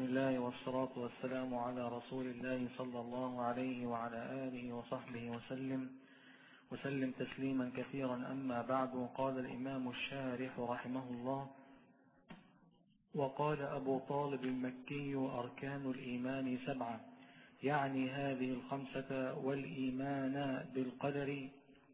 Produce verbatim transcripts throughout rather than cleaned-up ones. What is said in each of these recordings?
الله والصلاة والسلام على رسول الله صلى الله عليه وعلى آله وصحبه وسلم وسلم تسليما كثيرا. أما بعد، قال الإمام الشارح رحمه الله: وقال أبو طالب المكي: أركان الإيمان سبعة، يعني هذه الخمسة: والإيمان بالقدر،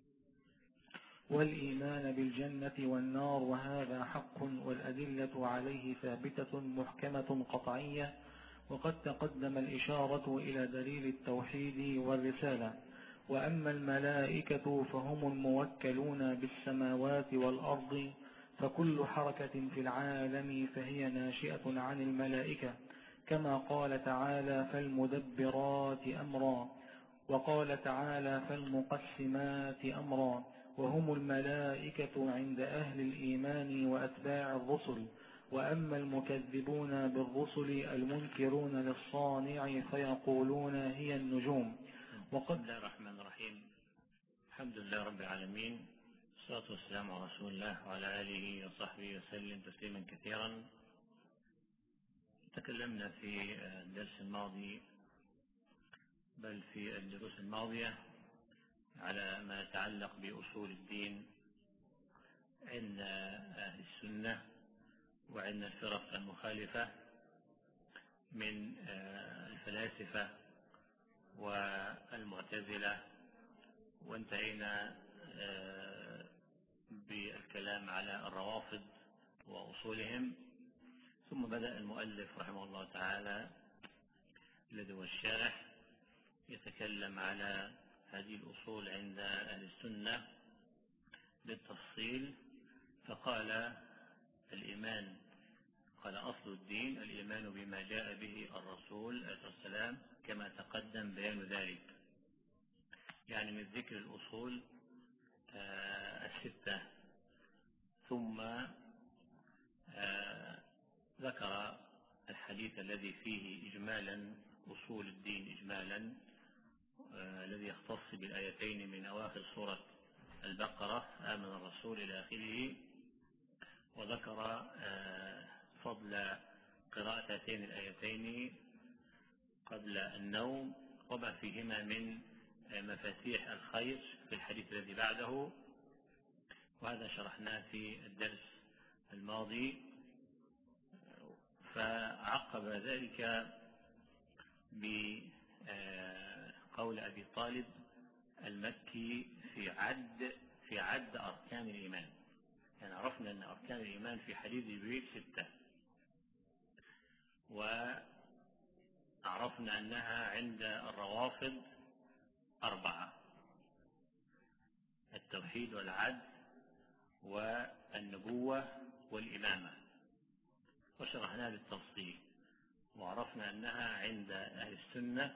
والإيمان بالجنة والنار، وهذا حق، والأدلة عليه ثابتة محكمة قطعية، وقد تقدم الإشارة إلى دليل التوحيد والرسالة. وأما الملائكة فهم الموكلون بالسماوات والأرض، فكل حركة في العالم فهي ناشئة عن الملائكة، كما قال تعالى: فالمدبرات أمرا، وقال تعالى: فالمقسمات أمرا. وهم الملائكة عند أهل الإيمان وأتباع الرسل. وأما المكذبون بالرسل المنكرون للصانع فيقولون هي النجوم. وقد بسم الله الرحمن الرحيم. الحمد لله رب العالمين، والصلاة والسلام على رسول الله وعلى آله وصحبه وسلم تسليما كثيرا. تكلمنا في الدرس الماضي بل في الدروس الماضية على ما يتعلق بأصول الدين عند أهل السنة وعند الفرق المخالفة من الفلاسفة والمعتزلة، وانتهينا بالكلام على الروافض وأصولهم. ثم بدأ المؤلف رحمه الله تعالى الذي هو الشارح يتكلم على هذه الأصول عند أهل السنة بالتفصيل، فقال: الإيمان، قال: أصل الدين الإيمان بما جاء به الرسول عليه الصلاة والسلام، كما تقدم بيان ذلك. يعني من ذكر الأصول آه الستة. ثم آه ذكر الحديث الذي فيه إجمالا أصول الدين إجمالا، آه الذي يختص بالآيتين من أواخر سورة البقرة: آمن الرسول إلى آخره. وذكر آه فضل قراءة هاتين الآيتين قبل النوم وما فيهما من مفاتيح الخير في الحديث الذي بعده، وهذا شرحناه في الدرس الماضي. فعقب ذلك بقول أبي طالب المكي في عد في عد أركان الإيمان. يعني عرفنا أن أركان الإيمان في حديث جبريل ستة، وعرفنا أنها عند الروافض أربعة: التوحيد والعدل والنبوة والإمامة، وشرحناها بالتفصيل. وعرفنا أنها عند أهل السنة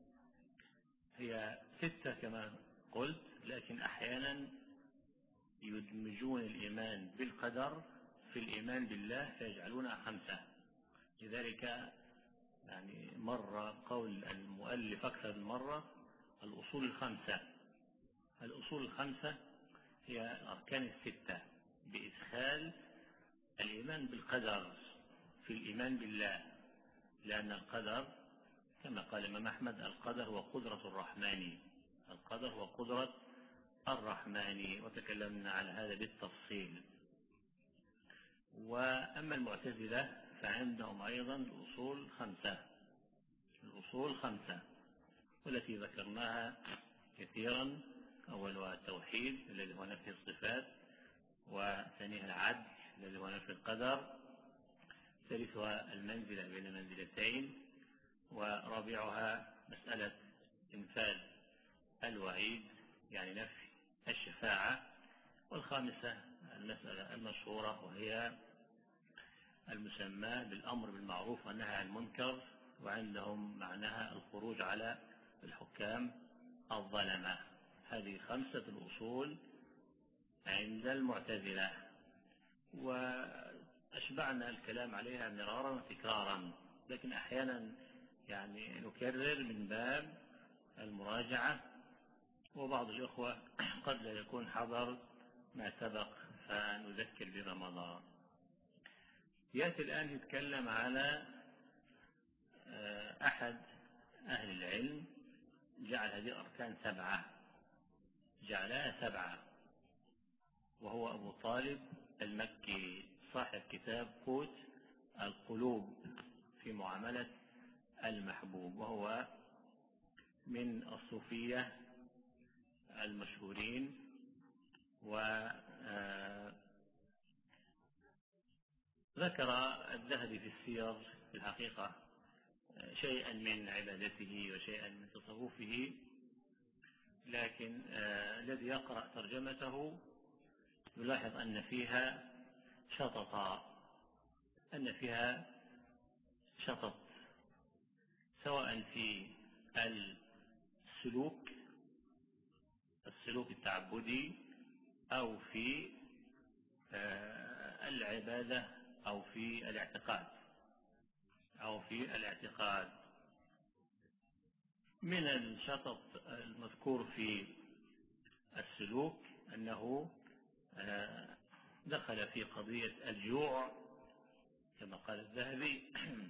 هي ستة كما قلت، لكن أحيانا يدمجون الإيمان بالقدر في الإيمان بالله فيجعلونها خمسة. لذلك يعني مر قول المؤلف أكثر من مرة: الأصول الخمسة. الأصول الخمسة هي الأركان الستة بإدخال الإيمان بالقدر في الإيمان بالله، لأن القدر كما قال الإمام أحمد: القدر هو قدرة الرحمن، القدر هو قدرة الرحمن. وتكلمنا على هذا بالتفصيل. وأما المعتزلة فعندهم أيضا الأصول خمسة، الأصول خمسة والتي ذكرناها كثيرا: أولها التوحيد الذي هو نفي الصفات، وثانيها العدل الذي هو نفي القدر، ثالثها المنزلة بين المنزلتين، ورابعها مسألة إنفاذ الوعيد يعني نفي الشفاعة، والخامسة المسألة المشهورة وهي المسمى بالأمر بالمعروف والنهي عن المنكر، وعندهم معناها الخروج على الحكام الظلمة. هذه خمسة الأصول عند المعتزلة، وأشبعنا الكلام عليها مرارا وتكرارا، لكن أحيانا يعني نكرر من باب المراجعة، وبعض الإخوة قد لا يكون حضر ما سبق فنذكر بما مضى. يأتي الآن يتكلم على أحد أهل العلم جعل هذه الأركان سبعة، جعلها سبعة، وهو أبو طالب المكي صاحب كتاب قوت القلوب في معاملة المحبوب، وهو من الصوفية المشهورين. وذكر الذهبي في السير في الحقيقة شيئا من عبادته وشيئا من تصوفه، لكن الذي يقرأ ترجمته يلاحظ أن فيها شططا، أن فيها شطط سواء في السلوك السلوك التعبدي أو في العبادة أو في الاعتقاد أو في الاعتقاد. من الشطط المذكور في السلوك أنه دخل في قضية الجوع كما قال الذهبي،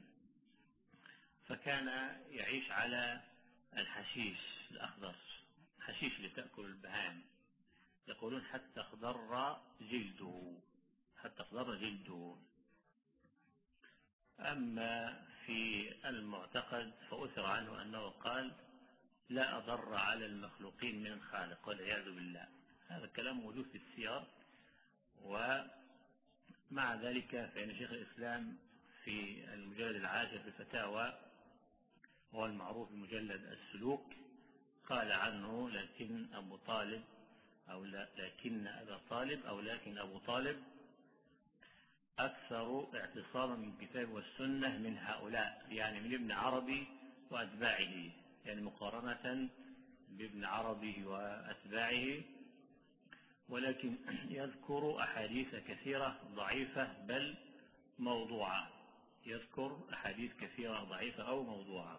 فكان يعيش على الحشيش الأخضر، حشيش اللي تأكل البهائم، يقولون حتى اخضر جلده حتى اخضر جلده. أما في المعتقد فأثر عنه أنه قال لا أضر على المخلوقين من الخالق والعياذ بالله. هذا الكلام موجود في السير. ومع ذلك فإن شيخ الإسلام في المجلد العاشر في الفتاوى هو المعروف بمجلد السلوك قال عنه لكن أبو طالب أو لكن أبا طالب أو لكن أبو طالب أكثر اعتصاما من الكتاب والسنة من هؤلاء، يعني من ابن عربي وأتباعه، يعني مقارنة بابن عربي وأتباعه، ولكن يذكر أحاديث كثيرة ضعيفة بل موضوعة، يذكر أحاديث كثيرة ضعيفة أو موضوعة.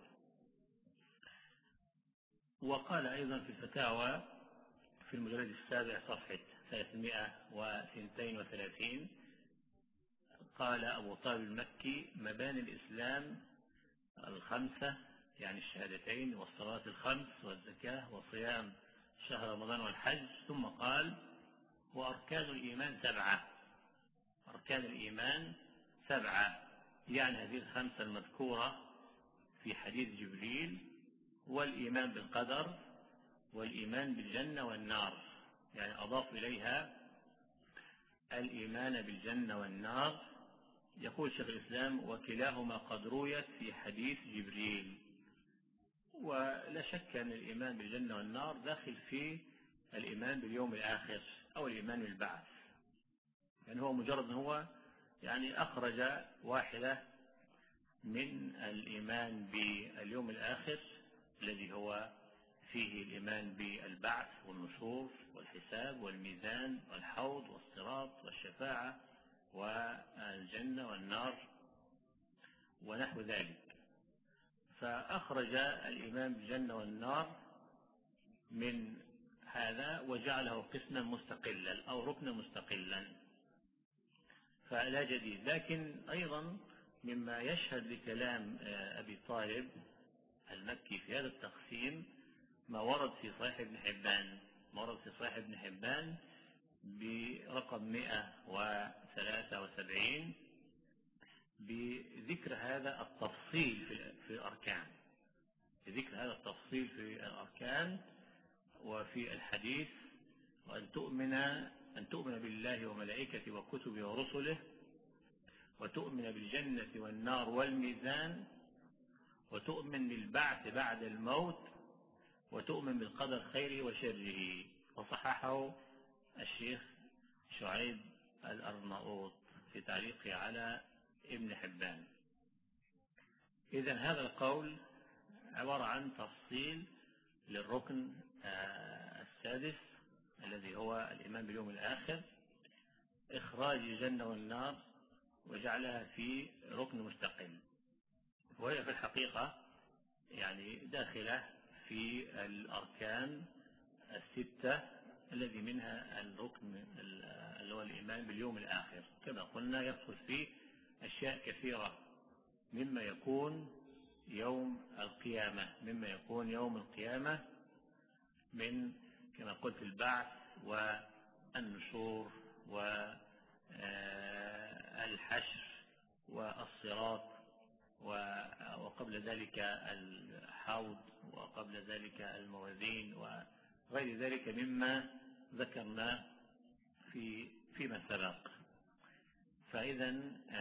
وقال أيضا في الفتاوى في المجلد السابع صفحة ثلاثمائة واثنين وثلاثين قال أبو طالب المكي مباني الإسلام الخمسة، يعني الشهادتين والصلاة الخمس والزكاة وصيام شهر رمضان والحج، ثم قال وأركان الإيمان سبعة، أركان الإيمان سبعة، يعني هذه الخمسة المذكورة في حديث جبريل، والإيمان بالقدر والإيمان بالجنة والنار، يعني أضاف إليها الإيمان بالجنة والنار. يقول شيخ الإسلام وكلاهما قد رويت في حديث جبريل. ولا شك أن الإيمان بالجنة والنار داخل في الإيمان باليوم الآخر أو الإيمان بالبعث، يعني هو مجرد هو يعني أخرج واحدة من الإيمان باليوم الآخر الذي هو فيه الإيمان بالبعث والنشور والحساب والميزان والحوض والصراط والشفاعة والجنة والنار ونحو ذلك، فأخرج الإيمان بالجنة والنار من هذا وجعله قسما مستقلا أو ركنا مستقلا، فلا جديد. لكن أيضا مما يشهد لكلام أبي طالب المكي في هذا التقسيم ما ورد في صحيح ابن حبان، ما ورد في صحيح ابن حبان برقم مئة وثلاثة وسبعين بذكر هذا التفصيل في الأركان، بذكر هذا التفصيل في الأركان وفي الحديث، وأن تؤمن أن تؤمن بالله وملائكته وكتبه ورسله، وتؤمن بالجنة والنار والميزان، وتؤمن بالبعث بعد الموت، وتؤمن بالقدر خيره وشره. وصححه الشيخ شعيب الأرناؤوط في تعليقه على ابن حبان. إذن هذا القول عبارة عن تفصيل للركن السادس الذي هو الإيمان باليوم الآخر، إخراج الجنة والنار وجعلها في ركن مستقل، وهي في الحقيقة يعني داخلة في الأركان الستة الذي منها الركن اللي هو الإيمان باليوم الآخر. كما قلنا يدخل فيه أشياء كثيرة مما يكون يوم القيامة، مما يكون يوم القيامة من كما قلت البعث والنشور والحشر والصراط، وقبل ذلك الحوض، وقبل ذلك الموازين، وغير ذلك مما ذكرنا في فيما سبق. فإذا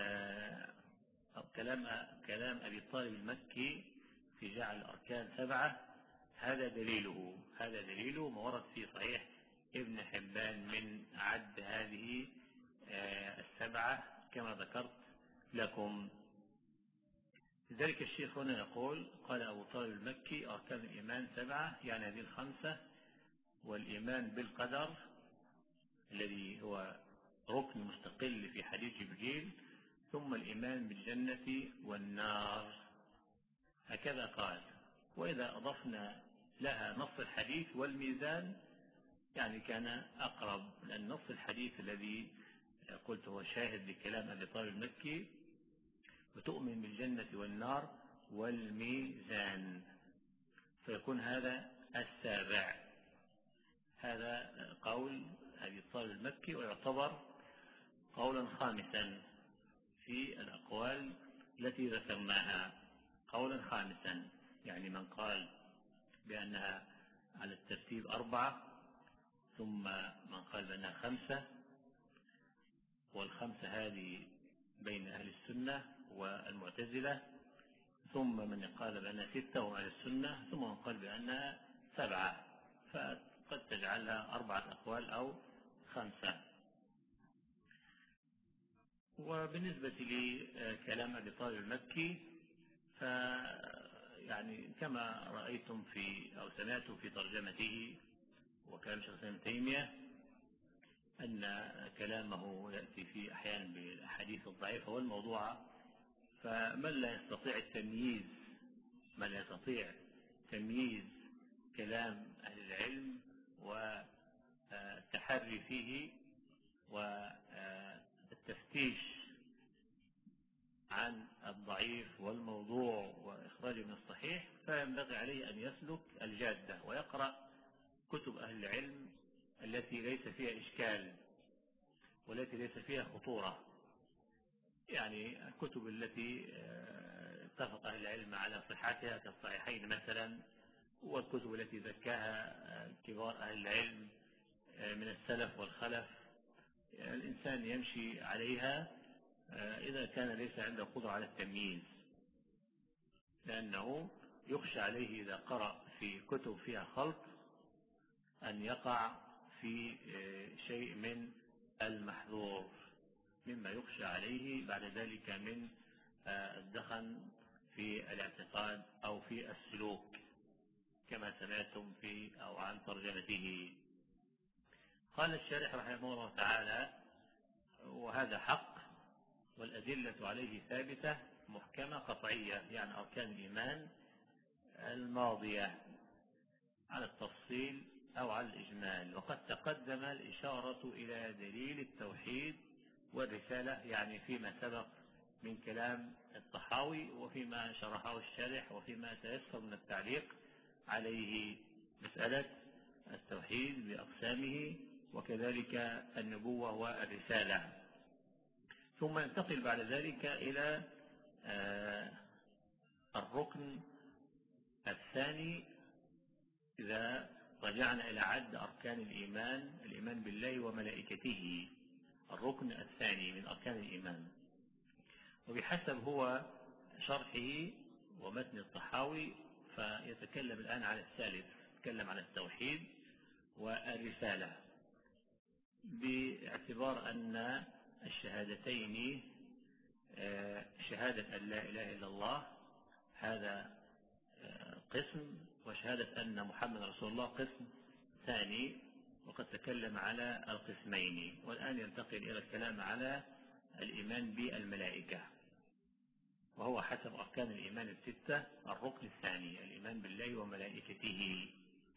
كلام كلام أبي طالب المكي في جعل الأركان سبعة هذا دليله هذا دليله ما ورد في صحيح ابن حبان من عد هذه السبعة كما ذكرت لكم. لذلك الشيخ هنا يقول: قال أبو طالب المكي: أركان الإيمان سبعة، يعني هذه الخمسة، والإيمان بالقدر الذي هو ركن مستقل في حديث جبريل، ثم الإيمان بالجنة والنار، هكذا قال. وإذا أضفنا لها نص الحديث والميزان يعني كان أقرب، لأن نص الحديث الذي قلت هو شاهد لكلام أبي طالب المكي: وتؤمن بالجنة والنار والميزان، فيكون هذا السابع. هذا قول أبي طالب المكي، ويعتبر قولا خامسا في الأقوال التي ذكرناها، قولا خامسا. يعني من قال بأنها على الترتيب أربعة، ثم من قال بأنها خمسة، والخمسة هذه بين أهل السنة والمعتزلة، ثم من قال بأنها ستة وهم أهل السنة، ثم من قال بأنها سبعة، فقد تجعلها أربعة أقوال أو خمسة. وبالنسبة لكلام أبي طالب المكي ف يعني كما رأيتم في أو سمعتم في ترجمته وكلام شيخ الإسلام ابن تيمية أن كلامه يأتي في أحيانا بالأحاديث الضعيفة والموضوعة، فمن لا يستطيع التمييز من لا يستطيع تمييز كلام أهل العلم والتحري فيه والتفتيش عن الضعيف والموضوع وإخراجه من الصحيح، فينبغي عليه أن يسلك الجادة ويقرأ كتب أهل العلم التي ليس فيها إشكال والتي ليس فيها خطورة، يعني الكتب التي اتفق أهل العلم على صحتها كالصحيحين مثلا، والكتب التي زكاها كبار أهل العلم من السلف والخلف، الإنسان يمشي عليها إذا كان ليس عنده قدرة على التمييز، لأنه يخشى عليه إذا قرأ في كتب فيها خلط أن يقع في شيء من المحظور مما يخشى عليه بعد ذلك من الدخن في الاعتقاد أو في السلوك كما سمعتم في أو عن ترجمته. قال الشارح رحمه الله تعالى: وهذا حق، والأدلة عليه ثابتة محكمة قطعية، يعني أركان الإيمان الماضية على التفصيل أو على الإجمال. وقد تقدم الإشارة إلى دليل التوحيد والرسالة، يعني فيما سبق من كلام الطحاوي وفيما شرحه الشارح وفيما تيسر من التعليق عليه، مسألة التوحيد بأقسامه وكذلك النبوة والرسالة. ثم ينتقل بعد ذلك إلى الركن الثاني إذا رجعنا إلى عد أركان الإيمان: الإيمان بالله وملائكته، الركن الثاني من أركان الإيمان. وبحسب هو شرحه ومتن الطحاوي فيتكلم الآن على الثالث، يتكلم على التوحيد والرسالة، باعتبار أن الشهادتين شهادة أن لا إله إلا الله هذا قسم، وشهادة أن محمد رسول الله قسم ثاني، وقد تكلم على القسمين. والآن ينتقل إلى الكلام على الإيمان بالملائكة، وهو حسب أركان الإيمان الستة الركن الثاني، الإيمان بالله وملائكته.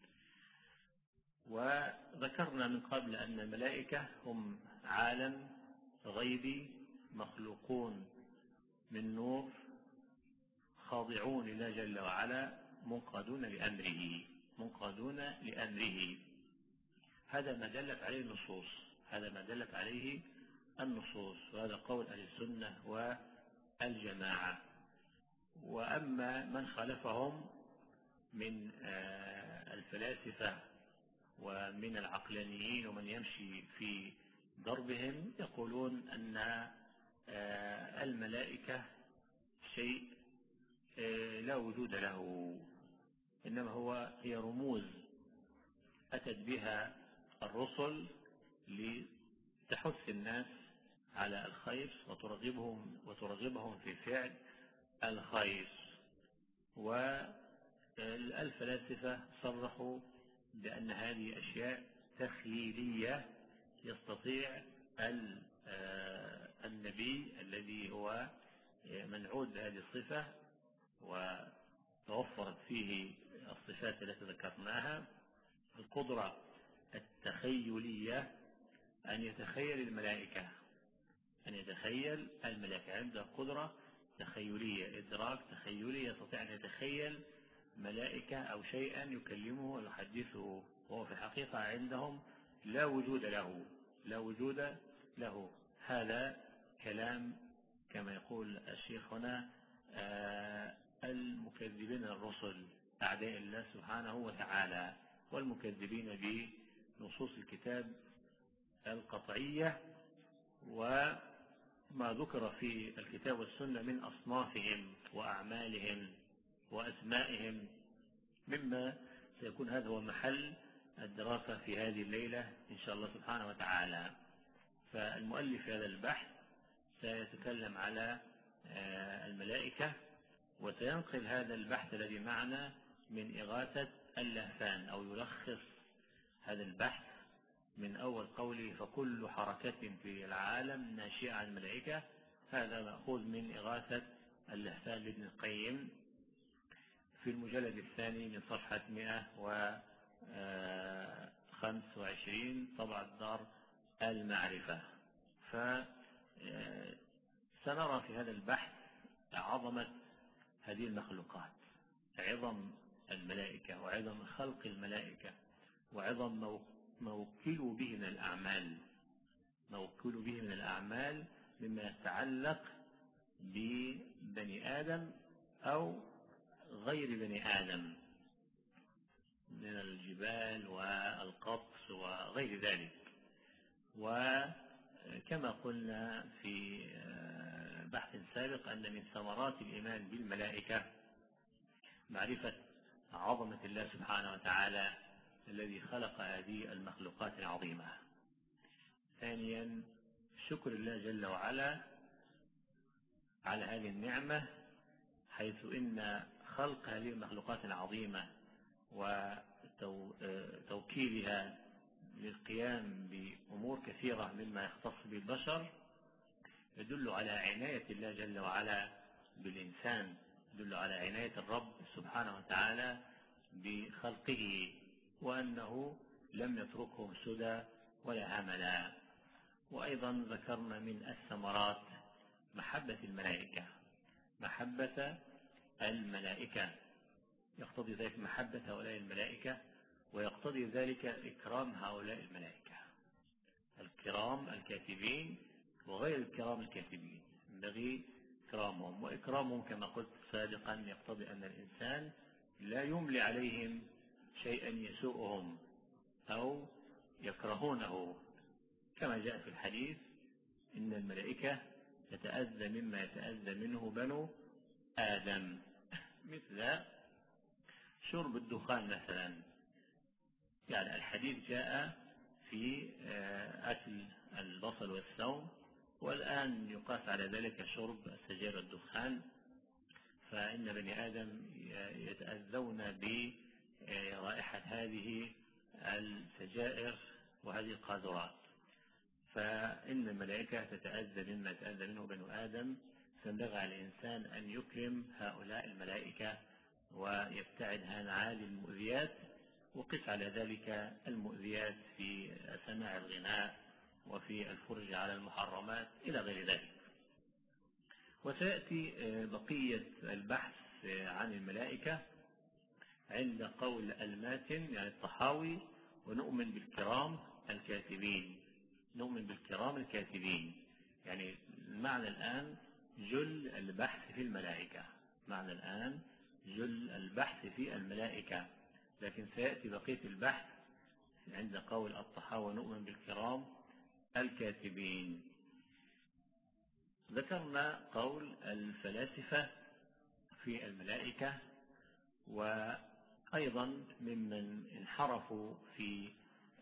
وذكرنا من قبل أن الملائكة هم عالم غيبي مخلوقون من نور خاضعون لله جل وعلا منقادون لأمره منقادون لأمره. هذا ما دلت عليه النصوص هذا ما دلت عليه النصوص وهذا قول أهل السنة والجماعة. وأما من خالفهم من الفلاسفة ومن العقلانيين ومن يمشي في ضربهم يقولون أن الملائكة شيء لا وجود له، إنما هو هي رموز أتت بها الرسل لتحث الناس على الخير وترغبهم وترغبهم في فعل الخير. والفلاسفة صرحوا بأن هذه أشياء تخيلية يستطيع النبي الذي هو منعود بهذه الصفة وتوفرت فيه الصفات التي ذكرناها، القدرة التخيلية أن يتخيل الملائكة أن يتخيل الملائكة عنده قدرة تخيلية، إدراك تخيلي، يستطيع أن يتخيل ملائكة أو شيئا يكلمه ويحدثه، وهو في الحقيقة عندهم لا وجود له لا وجود له. هذا كلام كما يقول الشيخ هنا المكذبين الرسل أعداء الله سبحانه وتعالى والمكذبين بنصوص الكتاب القطعية وما ذكر في الكتاب والسنة من أصنافهم وأعمالهم وأسمائهم، مما سيكون هذا هو محل الدراسة في هذه الليلة إن شاء الله سبحانه وتعالى. فالمؤلف في هذا البحث سيتكلم على الملائكة وسينقل هذا البحث الذي معنا من إغاثة اللهفان، أو يلخص هذا البحث من أول قوله فكل حركة في العالم ناشئة عن الملائكة. هذا مأخوذ من إغاثة اللهفان لابن القيم في المجلد الثاني من صفحة مئة وخمسة وعشرين طبعة دار المعرفة. فسنرى في هذا البحث عظمة هذه المخلوقات، عظم الملائكة وعظم خلق الملائكة وعظم موكل به من الأعمال موكل به من الأعمال مما يتعلق ببني آدم أو غير بني آدم من الجبال والقطس وغير ذلك. وكما قلنا في بحث سابق أن من ثمرات الإيمان بالملائكة معرفة عظمة الله سبحانه وتعالى الذي خلق هذه المخلوقات العظيمة. ثانيا شكر الله جل وعلا على هذه النعمة، حيث إن خلق هذه المخلوقات العظيمة وتوكيلها للقيام بأمور كثيرة مما يختص بالبشر يدل على عناية الله جل وعلا بالإنسان، يدل على عناية الرب سبحانه وتعالى بخلقه، وأنه لم يتركهم سدى ولا هملا. وأيضا ذكرنا من الثمرات محبة الملائكة محبة الملائكة يقتضي ذلك محبة هؤلاء الملائكة، ويقتضي ذلك إكرام هؤلاء الملائكة الكرام الكاتبين وغير الكرام الكاتبين، ينبغي إكرامهم. وإكرامهم كما قلت سابقا يقتضي أن الإنسان لا يملي عليهم شيئا يسوءهم أو يكرهونه، كما جاء في الحديث إن الملائكة تتأذى مما يتأذى منه بنو آدم، مثل شرب الدخان مثلا. يعني الحديث جاء في أكل البصل والثوم، والآن يقاس على ذلك شرب السجائر والدخان، فإن بني آدم يتأذون برائحة هذه السجائر وهذه القاذورات، فإن الملائكة تتأذى مما يتأذى منه بنو آدم، فينبغي على الإنسان أن يكرم هؤلاء الملائكة ويبتعد عن عالي المؤذيات، وقس على ذلك المؤذيات في سماع الغناء وفي الفرج على المحرمات إلى غير ذلك. وسيأتي بقية البحث عن الملائكة عند قول الماتن يعني الطحاوي: ونؤمن بالكرام الكاتبين. نؤمن بالكرام الكاتبين يعني المعنى الآن جل البحث في الملائكة، معنى الآن جل البحث في الملائكة، لكن سيأتي بقية البحث عند قول الطحاوي: نؤمن بالكرام الكاتبين. ذكرنا قول الفلاسفة في الملائكة، وأيضا ممن انحرفوا في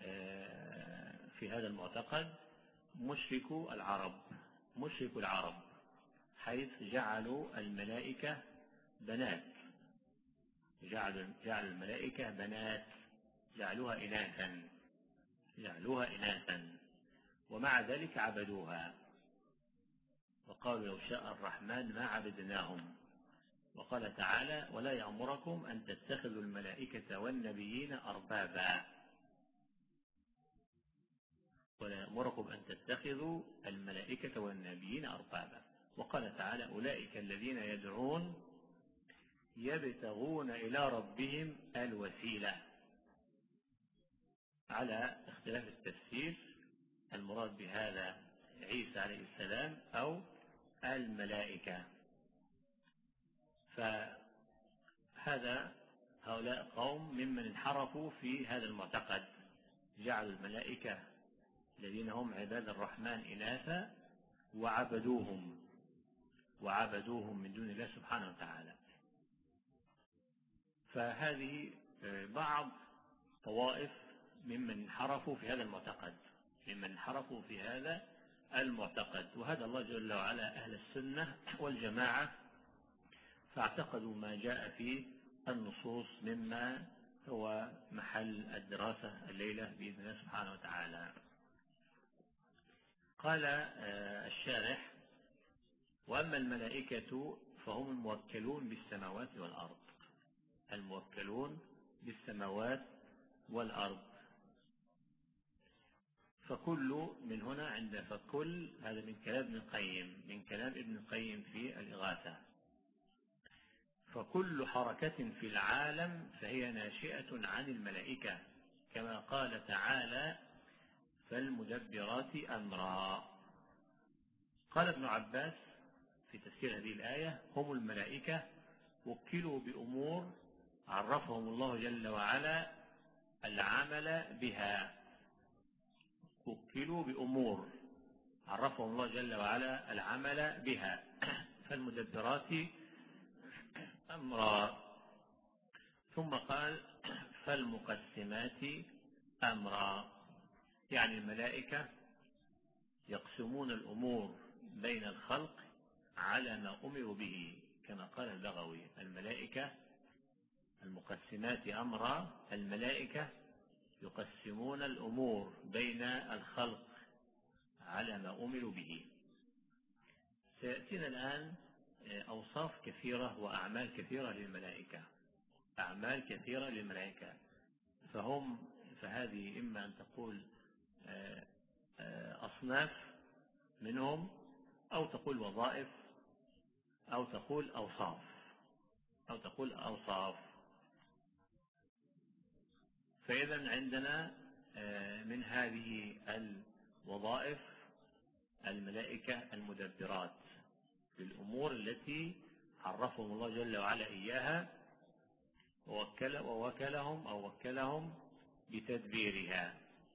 في هذا المعتقد مشركو العرب مشركو العرب حيث جعلوا الملائكة بنات، جعلوا جعلوا الملائكة بنات، جعلوها إناثا جعلوها إناثا ومع ذلك عبدوها، وقالوا: لو شاء الرحمن ما عبدناهم. وقال تعالى: ولا يأمركم أن تتخذوا الملائكة والنبيين أربابا ولا يأمركم أن تتخذوا الملائكة والنبيين أربابا. وقال تعالى: أولئك الذين يدعون يبتغون إلى ربهم الوسيلة. على اختلاف التفسير المراد بهذا عيسى عليه السلام أو الملائكة. فهذا هؤلاء قوم ممن انحرفوا في هذا المعتقد، جعلوا الملائكة الذين هم عباد الرحمن إناثا وعبدوهم وعبدوهم من دون الله سبحانه وتعالى. فهذه بعض طوائف ممن انحرفوا في هذا المعتقد ممن انحرفوا في هذا المعتقد وهذا الله جل وعلا أهل السنة والجماعة، فاعتقدوا ما جاء في النصوص مما هو محل الدراسة الليلة بإذن الله سبحانه وتعالى. قال الشارح: وأما الملائكة فهم الموكلون بالسماوات والأرض الموكلون بالسماوات والأرض فكل من هنا عند فكل هذا من كلام ابن القيم من كلام ابن القيم في الإغاثة. فكل حركة في العالم فهي ناشئة عن الملائكة كما قال تعالى: فالمدبرات أمرا. قال ابن عباس في تفسير هذه الآية: هم الملائكة وكلوا بأمور عرفهم الله جل وعلا العمل بها وكلوا بأمور عرفهم الله جل وعلا العمل بها فالمدبرات أمرا. ثم قال: فالمقسمات أمرا، يعني الملائكة يقسمون الأمور بين الخلق على ما أمروا به كما قال البغوي: الملائكة المقسمات أمرا، الملائكة يقسمون الأمور بين الخلق على ما أمروا به. سيأتينا الآن أوصاف كثيرة وأعمال كثيرة للملائكة أعمال كثيرة للملائكة فهم فهذه إما أن تقول أصناف منهم أو تقول وظائف أو تقول أوصاف أو تقول أوصاف. فإذا عندنا من هذه الوظائف الملائكة المدبرات للأمور التي عرفهم الله جل وعلا إياها ووكل ووكلهم أو وكلهم بتدبيرها.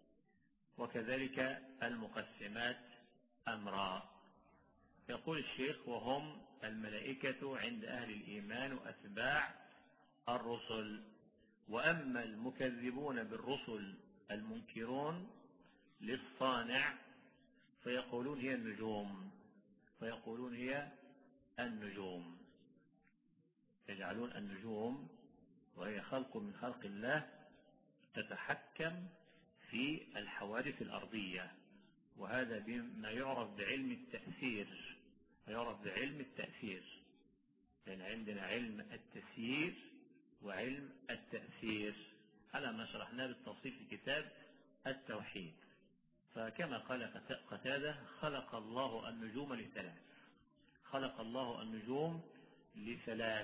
وكذلك المقسمات أمرا. يقول الشيخ: وهم الملائكة عند أهل الإيمان وأتباع الرسل. وأما المكذبون بالرسل المنكرون للصانع فيقولون هي النجوم فيقولون هي النجوم يجعلون النجوم وهي خلق من خلق الله تتحكم في الحوادث الأرضية، وهذا بما يعرف بعلم التأثير يعرف بعلم التأثير لأن عندنا علم التسيير وعلم التأثير على ما شرحناه بالتفصيل في كتاب التوحيد. فكما قال قتادة: خلق الله النجوم لثلاث خلق الله النجوم لثلاث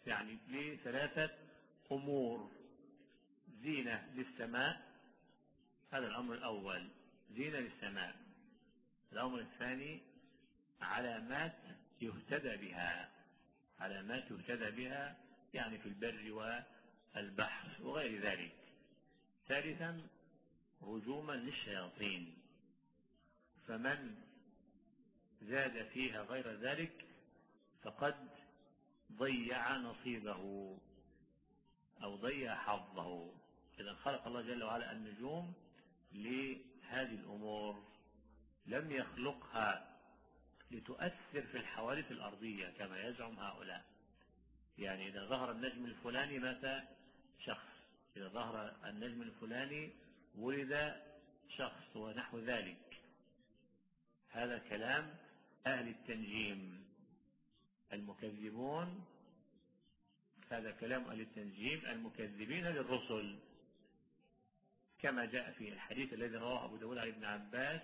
يعني لثلاثة أمور: زينة للسماء، هذا الأمر الأول، زينة للسماء. الأمر الثاني علامات يهتدى بها، علامات يهتدى بها يعني في البر والبحر وغير ذلك. ثالثا رجوما للشياطين، فمن زاد فيها غير ذلك فقد ضيع نصيبه أو ضيع حظه. إذا خلق الله جل وعلا النجوم لهذه الأمور، لم يخلقها لتؤثر في الحوادث الأرضية كما يزعم هؤلاء. يعني إذا ظهر النجم الفلاني مات شخص، إذا ظهر النجم الفلاني ولد شخص ونحو ذلك. هذا كلام أهل التنجيم المكذبون، هذا كلام أهل التنجيم المكذبين للرسل، كما جاء في الحديث الذي رواه أبو داود عن ابن عباس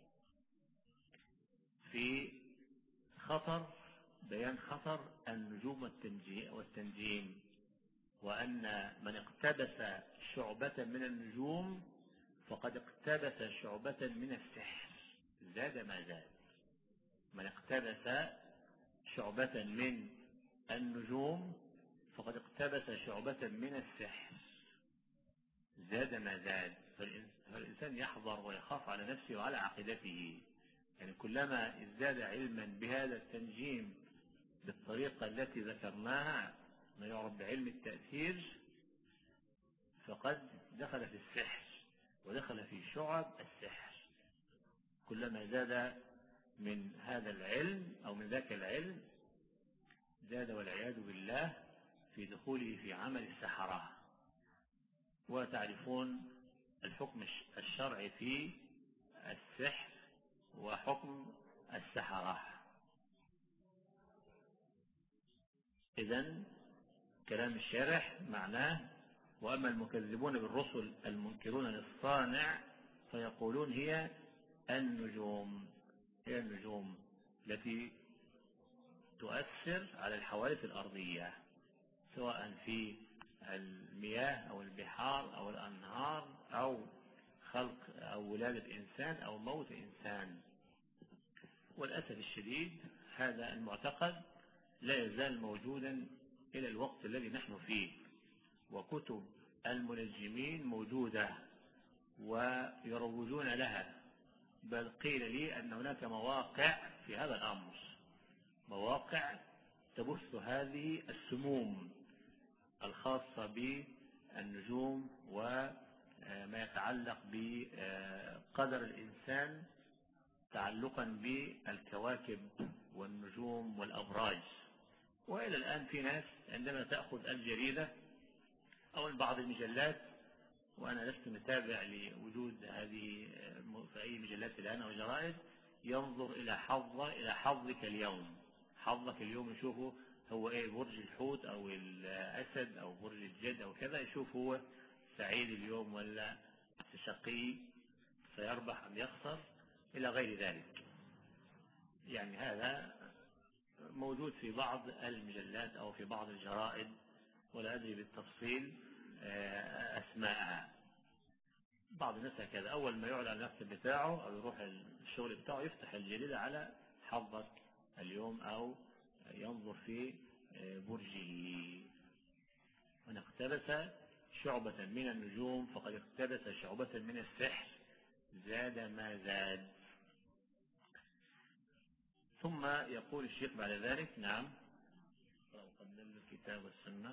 في خطر بيان خطر النجوم والتنجيم، وأن من اقتبس شعبة من النجوم فقد اقتبس شعبة من السحر، زاد ما زاد. من اقتبس شعبة من النجوم فقد اقتبس شعبة من السحر، زاد ما زاد. فالإنسان يحذر ويخاف على نفسه وعلى عقيدته. يعني كلما ازداد علما بهذا التنجيم بالطريقة التي ذكرناها، ما يعرف بعلم التأثير، فقد دخل في السحر ودخل في شعب السحر. كلما زاد من هذا العلم أو من ذاك العلم زاد والعياذ بالله في دخوله في عمل السحرة. وتعرفون الحكم الشرعي في السحر وحكم السحرة. إذن كلام الشارح معناه: وأما المكذبون بالرسل المنكرون للصانع فيقولون هي النجوم، هي النجوم التي تؤثر على الحوادث الأرضية، سواء في المياه أو البحار أو الأنهار أو خلق أو ولادة إنسان أو موت إنسان. والأسف الشديد هذا المعتقد لا يزال موجودا إلى الوقت الذي نحن فيه، وكتب المنجمين موجودة ويروجون لها. بل قيل لي أن هناك مواقع في هذا الأمر، مواقع تبث هذه السموم الخاصة بالنجوم وما يتعلق بقدر الإنسان تعلقا بالكواكب والنجوم والأبراج. وإلى الآن في ناس عندما تأخذ الجريدة أو بعض المجلات، وأنا لست متابع لوجود هذه في أي مجلات الآن أو جرائد، ينظر إلى حظ إلى حظك اليوم، حظك اليوم يشوفه هو إيه، برج الحوت أو الأسد أو برج الجد أو كذا، يشوف هو سعيد اليوم ولا شقي، سيربح أم يخسر إلى غير ذلك. يعني هذا موجود في بعض المجلات أو في بعض الجرائد، ولا أدري بالتفصيل أسماءها. بعض الناس هكذا، أول ما يعلن المكتب بتاعه أو يروح الشغل بتاعه يفتح الجريدة على حظك اليوم أو ينظر في برجه. من اقتبس شعبة من النجوم فقد اقتبس شعبة من السحر، زاد ما زاد. ثم يقول الشيخ بعد ذلك: نعم، قدم الكتاب والسنة.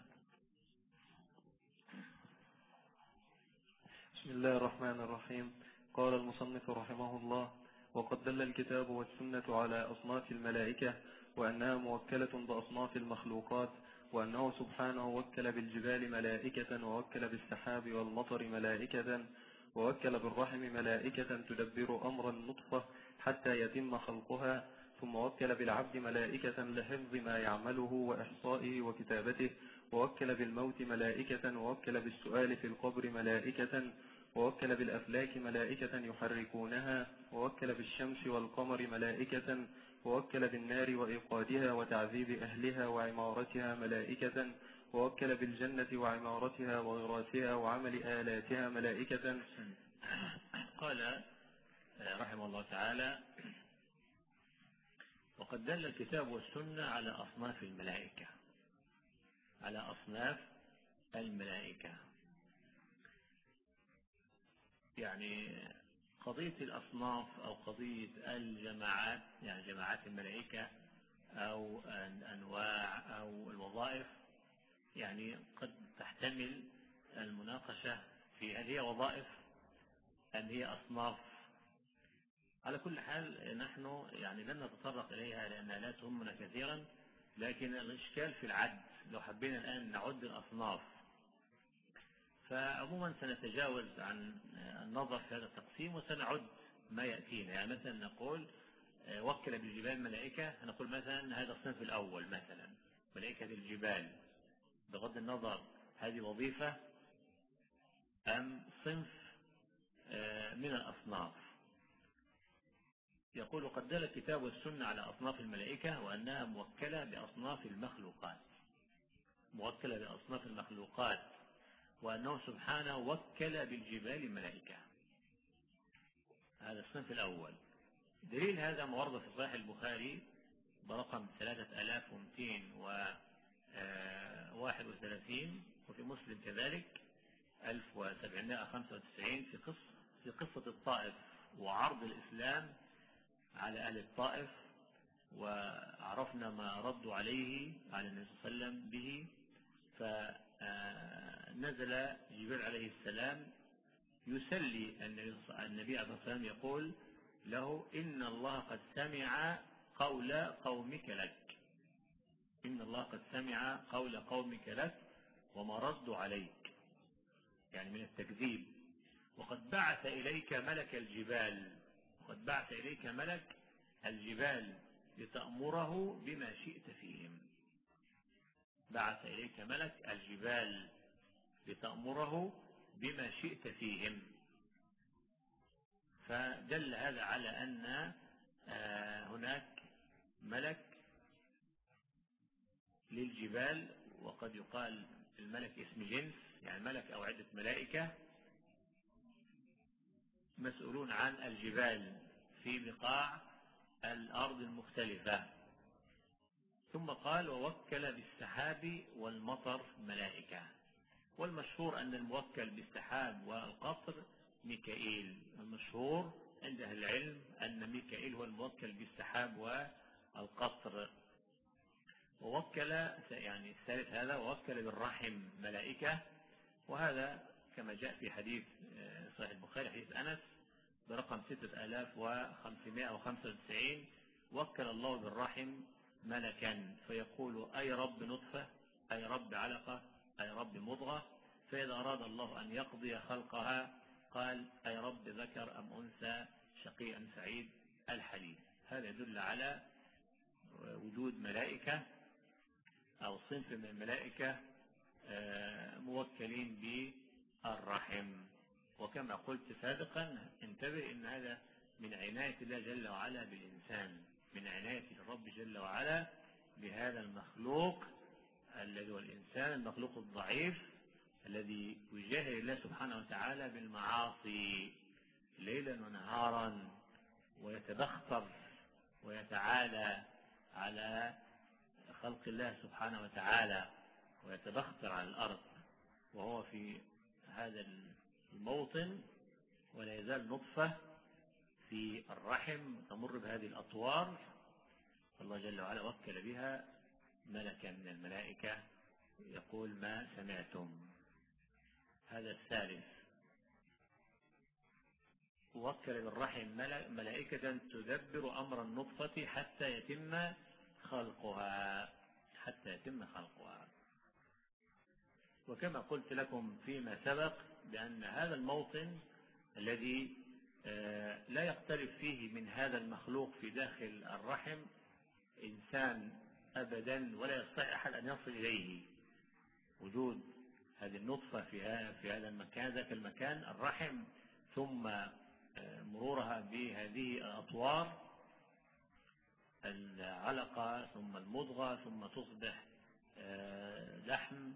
بسم الله الرحمن الرحيم. قال المصنف رحمه الله: وقد دل الكتاب والسنة على أصناف الملائكة، وأنها موكلة بأصناف المخلوقات، وأنه سبحانه وكل بالجبال ملائكة، ووكل بالسحاب والمطر ملائكة، ووكل بالرحم ملائكة تدبر أمر النطفة حتى يتم خلقها، ثم وكل بالعبد ملائكة لحفظ ما يعمله وإحصائه وكتابته، ووكل بالموت ملائكة، ووكل بالسؤال في القبر ملائكة، ووكل بالأفلاك ملائكة يحركونها، ووكل بالشمس والقمر ملائكة، ووكل بالنار وإيقادها وتعذيب أهلها وعمارتها ملائكة، ووكل بالجنة وعمارتها وغراسها وعمل آلاتها ملائكة. قال رحمه الله تعالى: وقد دل الكتاب والسنة على أصناف الملائكة على أصناف الملائكة يعني قضية الأصناف أو قضية الجماعات، يعني جماعات الملائكة أو الأنواع أو الوظائف، يعني قد تحتمل المناقشة في هل هي وظائف أم هي أصناف. على كل حال نحن يعني لن نتطرق إليها لأنها لا تهمنا كثيرا، لكن الإشكال في العد. لو حبينا الآن نعد الأصناف، فعموما سنتجاوز عن النظر في هذا التقسيم وسنعد ما يأتينا. يعني مثلا نقول وكل بالجبال ملائكة، نقول مثلا هذا الصنف الأول مثلا ملائكة الجبال، بغض النظر هذه وظيفة أم صنف من الأصناف. يقول: قد دل الكتاب والسنة على أصناف الملائكة وأنها موكلة بأصناف المخلوقات موكلة بأصناف المخلوقات وأنه سبحانه وكل بالجبال ملائكة. هذا الصنف الأول. دليل هذا ما ورد في صحيح البخاري برقم ثلاثة آلاف ومئتين وواحد وثلاثين، وفي مسلم كذلك ألف وسبعمائة وخمسة وتسعين، في قصة في قصة الطائف وعرض الإسلام على أهل الطائف، وعرفنا ما ردوا عليه على النبي صلى الله عليه وسلم به. فنزل جبريل عليه السلام يسلي النبي عليه الصلاة والسلام، يقول له: إن الله قد سمع قول قومك لك إن الله قد سمع قول قومك لك وما ردوا عليك، يعني من التكذيب. وقد بعث إليك ملك الجبال وقد بعث إليك ملك الجبال لتأمره بما شئت فيهم. بعث إليك ملك الجبال لتأمره بما شئت فيهم. فدل هذا على أن هناك ملك للجبال، وقد يقال الملك اسم جنس، يعني ملك أو عدة ملائكة مسؤولون عن الجبال في بقاع الأرض المختلفة. ثم قال: ووكل بالسحاب والمطر ملائكة. والمشهور أن الموكل بالسحاب والقطر ميكائيل. المشهور عند أهل العلم أن ميكائيل هو الموكل بالسحاب والقطر. ووكل يعني الثالث هذا ووكل بالرحم ملائكة، وهذا كما جاء في حديث صحيح البخاري حديث أنس برقم ستة آلاف وخمسمائة وخمسة وتسعين: وكل الله بالرحم ملكا فيقول: أي رب نطفة، أي رب علقة، أي رب مضغة. فإذا أراد الله أن يقضي خلقها قال: أي رب ذكر أم أنثى، شقي أم سعيد، الحديث. هذا يدل على وجود ملائكة أو صنف من الملائكة موكلين بالرحم. وكما قلت سابقا انتبه ان هذا من عناية الله جل وعلا بالإنسان، من عناية الرب جل وعلا بهذا المخلوق الذي هو الإنسان، المخلوق الضعيف الذي يجاهر الله سبحانه وتعالى بالمعاصي ليلا ونهارا، ويتبختر ويتعالى على خلق الله سبحانه وتعالى، ويتبختر على الأرض، وهو في هذا الموطن ولا يزال نطفة في الرحم تمر بهذه الأطوار. الله جل وعلا وكل بها ملكا من الملائكة يقول: ما سمعتم. هذا الثالث. وكل بالرحم ملائكة تدبر أمر النطفة حتى يتم خلقها حتى يتم خلقها. وكما قلت لكم فيما سبق بأن هذا الموطن الذي لا يختلف فيه من هذا المخلوق في داخل الرحم إنسان أبدا، ولا يستطيع أحد أن يصل إليه. وجود هذه النطفة في هذا المكان، ذاك المكان الرحم، ثم مرورها بهذه الأطوار العلقة ثم المضغة ثم تصبح لحم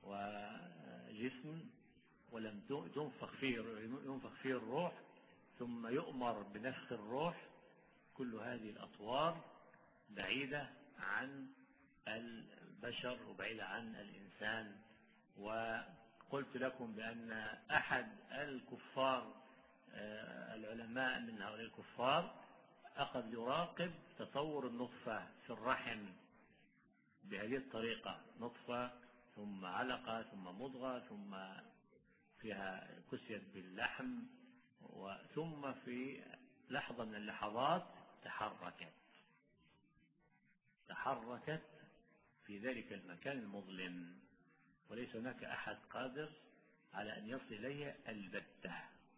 وجسم، ولم تنفخ فيه ينفخ فيه الروح ثم يؤمر بنفخ الروح. كل هذه الأطوار بعيدة عن البشر وبعيدة عن الإنسان. وقلت لكم بأن أحد الكفار العلماء من هؤلاء الكفار أخذ يراقب تطور النطفة في الرحم بهذه الطريقة، نطفة ثم علقة ثم مضغة ثم فيها كسيت باللحم، ثم في لحظة من اللحظات تحركت تحركت في ذلك المكان المظلم، وليس هناك أحد قادر على أن يصل إليه البتة.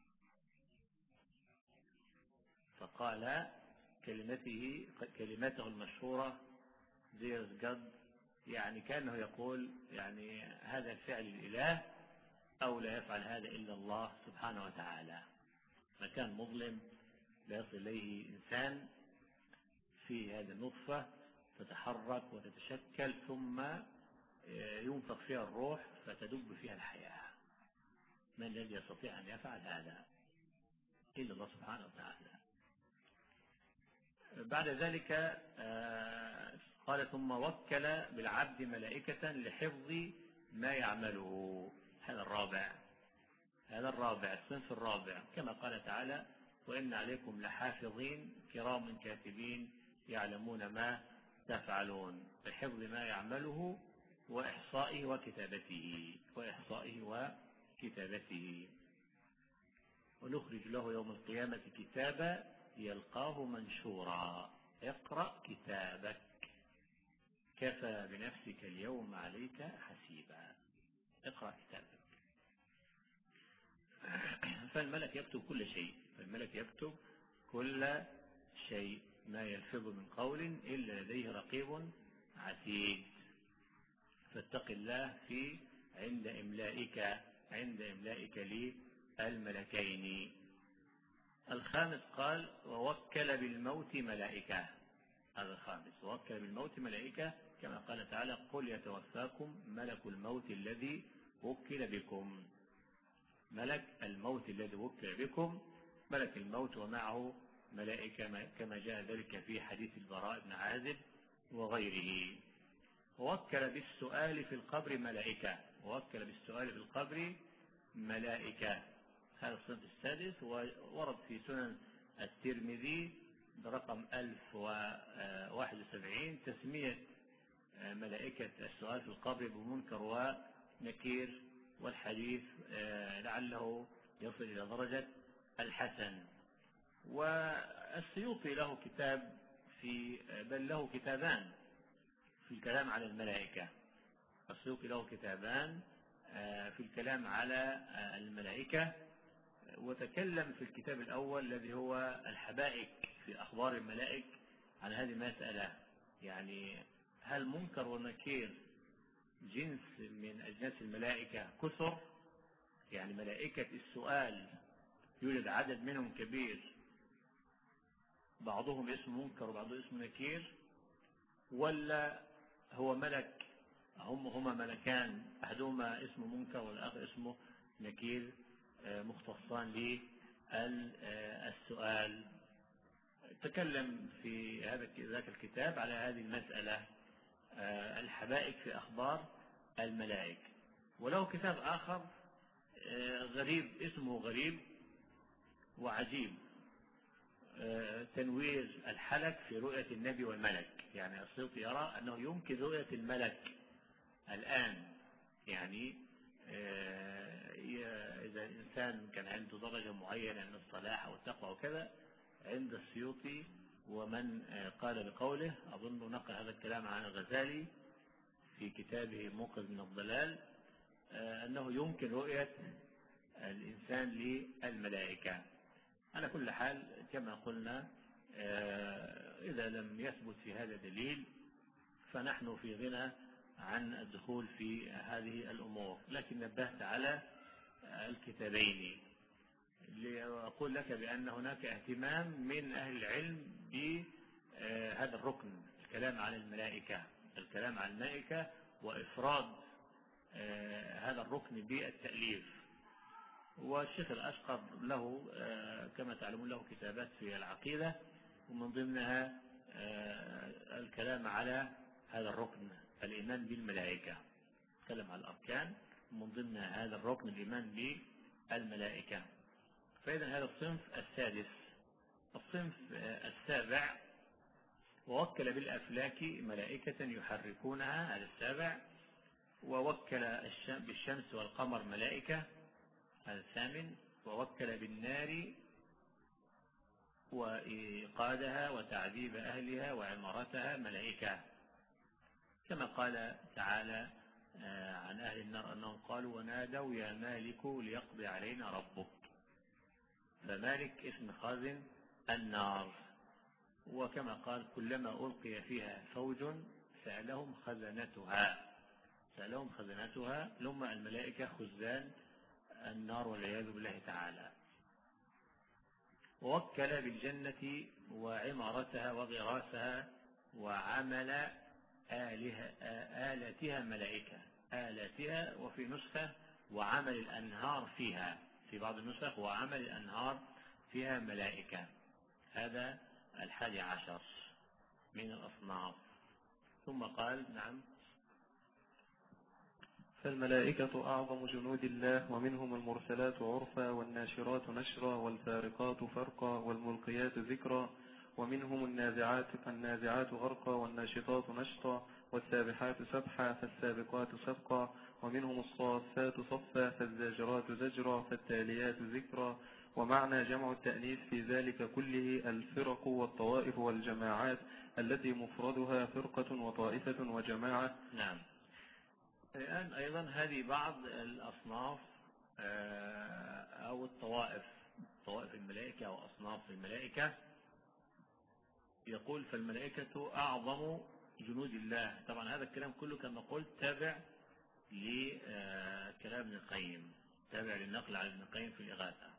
فقال كلمته كلمته المشهورة There's God، يعني كأنه يقول يعني هذا الفعل الإله أو لا يفعل هذا إلا الله سبحانه وتعالى. مكان مظلم لا يصل إليه إنسان، في هذه النطفة تتحرك وتتشكل ثم ينفخ فيها الروح فتدب فيها الحياة. من الذي يستطيع أن يفعل هذا إلا الله سبحانه وتعالى. بعد ذلك قال ثم وكل بالعبد ملائكة لحفظ ما يعمله. هذا الرابع هذا الرابع الصنف الرابع، كما قال تعالى وإن عليكم لحافظين كرام كاتبين يعلمون ما تفعلون، بحفظ ما يعمله وإحصائه وكتابته وإحصائه وكتابته. ونخرج له يوم القيامة كتابا يلقاه منشورا اقرأ كتابك كفى بنفسك اليوم عليك حسيبا. اقرأ كتابك. فالملك يكتب كل شيء فالملك يكتب كل شيء، ما يلفظ من قول إلا لديه رقيب عتيد. فاتق الله في عند إملائك عند إملائك للملكين. الخامس قال ووكل بالموت ملائكة. هذا الخامس ووكل بالموت ملائكة كما قال تعالى قل يتوفاكم ملك الموت الذي وكل بكم. ملك الموت الذي وكل بكم ملك الموت ومعه ملائكة كما جاء ذلك في حديث البراء بن عازب وغيره. ووكل بالسؤال في القبر ملائكة ووكل بالسؤال في القبر ملائكة. هذا الصنف السادس ورد في سنن الترمذي برقم ألف وواحد وسبعين تسمية ملائكة السؤال في القبر بمنكر ونكير، والحديث لعله يصل إلى درجة الحسن. والسيوطي له كتاب في بل له كتابان في الكلام على الملائكة. السيوطي له كتابان في الكلام على الملائكة، وتكلم في الكتاب الأول الذي هو الحبائك في أخبار الملائك عن هذه المسألة، يعني هل منكر ونكير جنس من أجناس الملائكة كثر، يعني ملائكة السؤال يوجد عدد منهم كبير بعضهم اسمه منكر وبعضهم اسمه نكير، ولا هو ملك هم هما ملكان أحدهما اسمه منكر والآخر اسمه نكير مختصان للسؤال. تكلم في هذا ذاك الكتاب على هذه المسألة الحبائك في أخبار الملائك. وله كتاب آخر غريب اسمه غريب وعجيب تنوير الحلك في رؤية النبي والملك. يعني السيوطي يرى أنه يمكن رؤية الملك الآن، يعني إذا الإنسان كان عنده درجة معينة من الصلاح أو التقوى وكذا، عند السيوطي ومن قال بقوله أظن نقل هذا الكلام عن الغزالي في كتابه موقظ من الضلال أنه يمكن رؤية الإنسان للملائكة. على كل حال كما قلنا إذا لم يثبت في هذا دليل فنحن في غنى عن الدخول في هذه الأمور، لكن نبهت على الكتابين لأقول لك بأن هناك اهتمام من أهل العلم هذا الركن، الكلام عن الملائكة، الكلام عن الملائكة وإفراد هذا الركن بالتأليف. والشيخ الأشقر له كما تعلمون له كتابات في العقيدة، ومن ضمنها الكلام على هذا الركن الإيمان بالملائكة، الكلام على الأركان ومن ضمنها هذا الركن الإيمان بالملائكة. فإذا هذا الصنف السادس. الصنف السابع: ووكل بالأفلاك ملائكة يحركونها، هذا السابع. ووكل بالشمس والقمر ملائكة، هذا الثامن. ووكل بالنار وإيقادها وتعذيب أهلها وعمارتها ملائكة، كما قال تعالى عن أهل النار أنهم قالوا: ونادوا يا مالك ليقضي علينا ربك. فمالك اسم خازن النار. وكما قال: كلما ألقي فيها فوج سألهم خزنتها، سألهم خزنتها لما الملائكة خزان النار والعياذ بالله تعالى. ووكل بالجنة وعمارتها وغراسها وعمل آلها آلتها ملائكة، آلتها، وفي نسخة وعمل الأنهار فيها، في بعض النسخ وعمل الأنهار فيها ملائكة. هذا الحادي عشر من الأصناف. ثم قال: نعم. فالملائكة أعظم جنود الله، ومنهم المرسلات عرفا والناشرات نشرا والفارقات فرقا والملقيات ذكرا، ومنهم النازعات النازعات غرقا والناشطات نشطا والسابحات سبحا فالسابقات سبقا، ومنهم الصافات صفا فالزاجرات زجرا فالتاليات ذكرا. ومعنى جمع التأنيث في ذلك كله الفرق والطوائف والجماعات التي مفردها فرقة وطائفة وجماعة. نعم. الآن أيضا هذه بعض الأصناف أو الطوائف، طوائف الملائكة أو أصناف الملائكة. يقول: فالملائكة أعظم جنود الله. طبعا هذا الكلام كله كما قلت تابع لكلام ابن القيم، تابع للنقل عن ابن القيم في الإغاثة.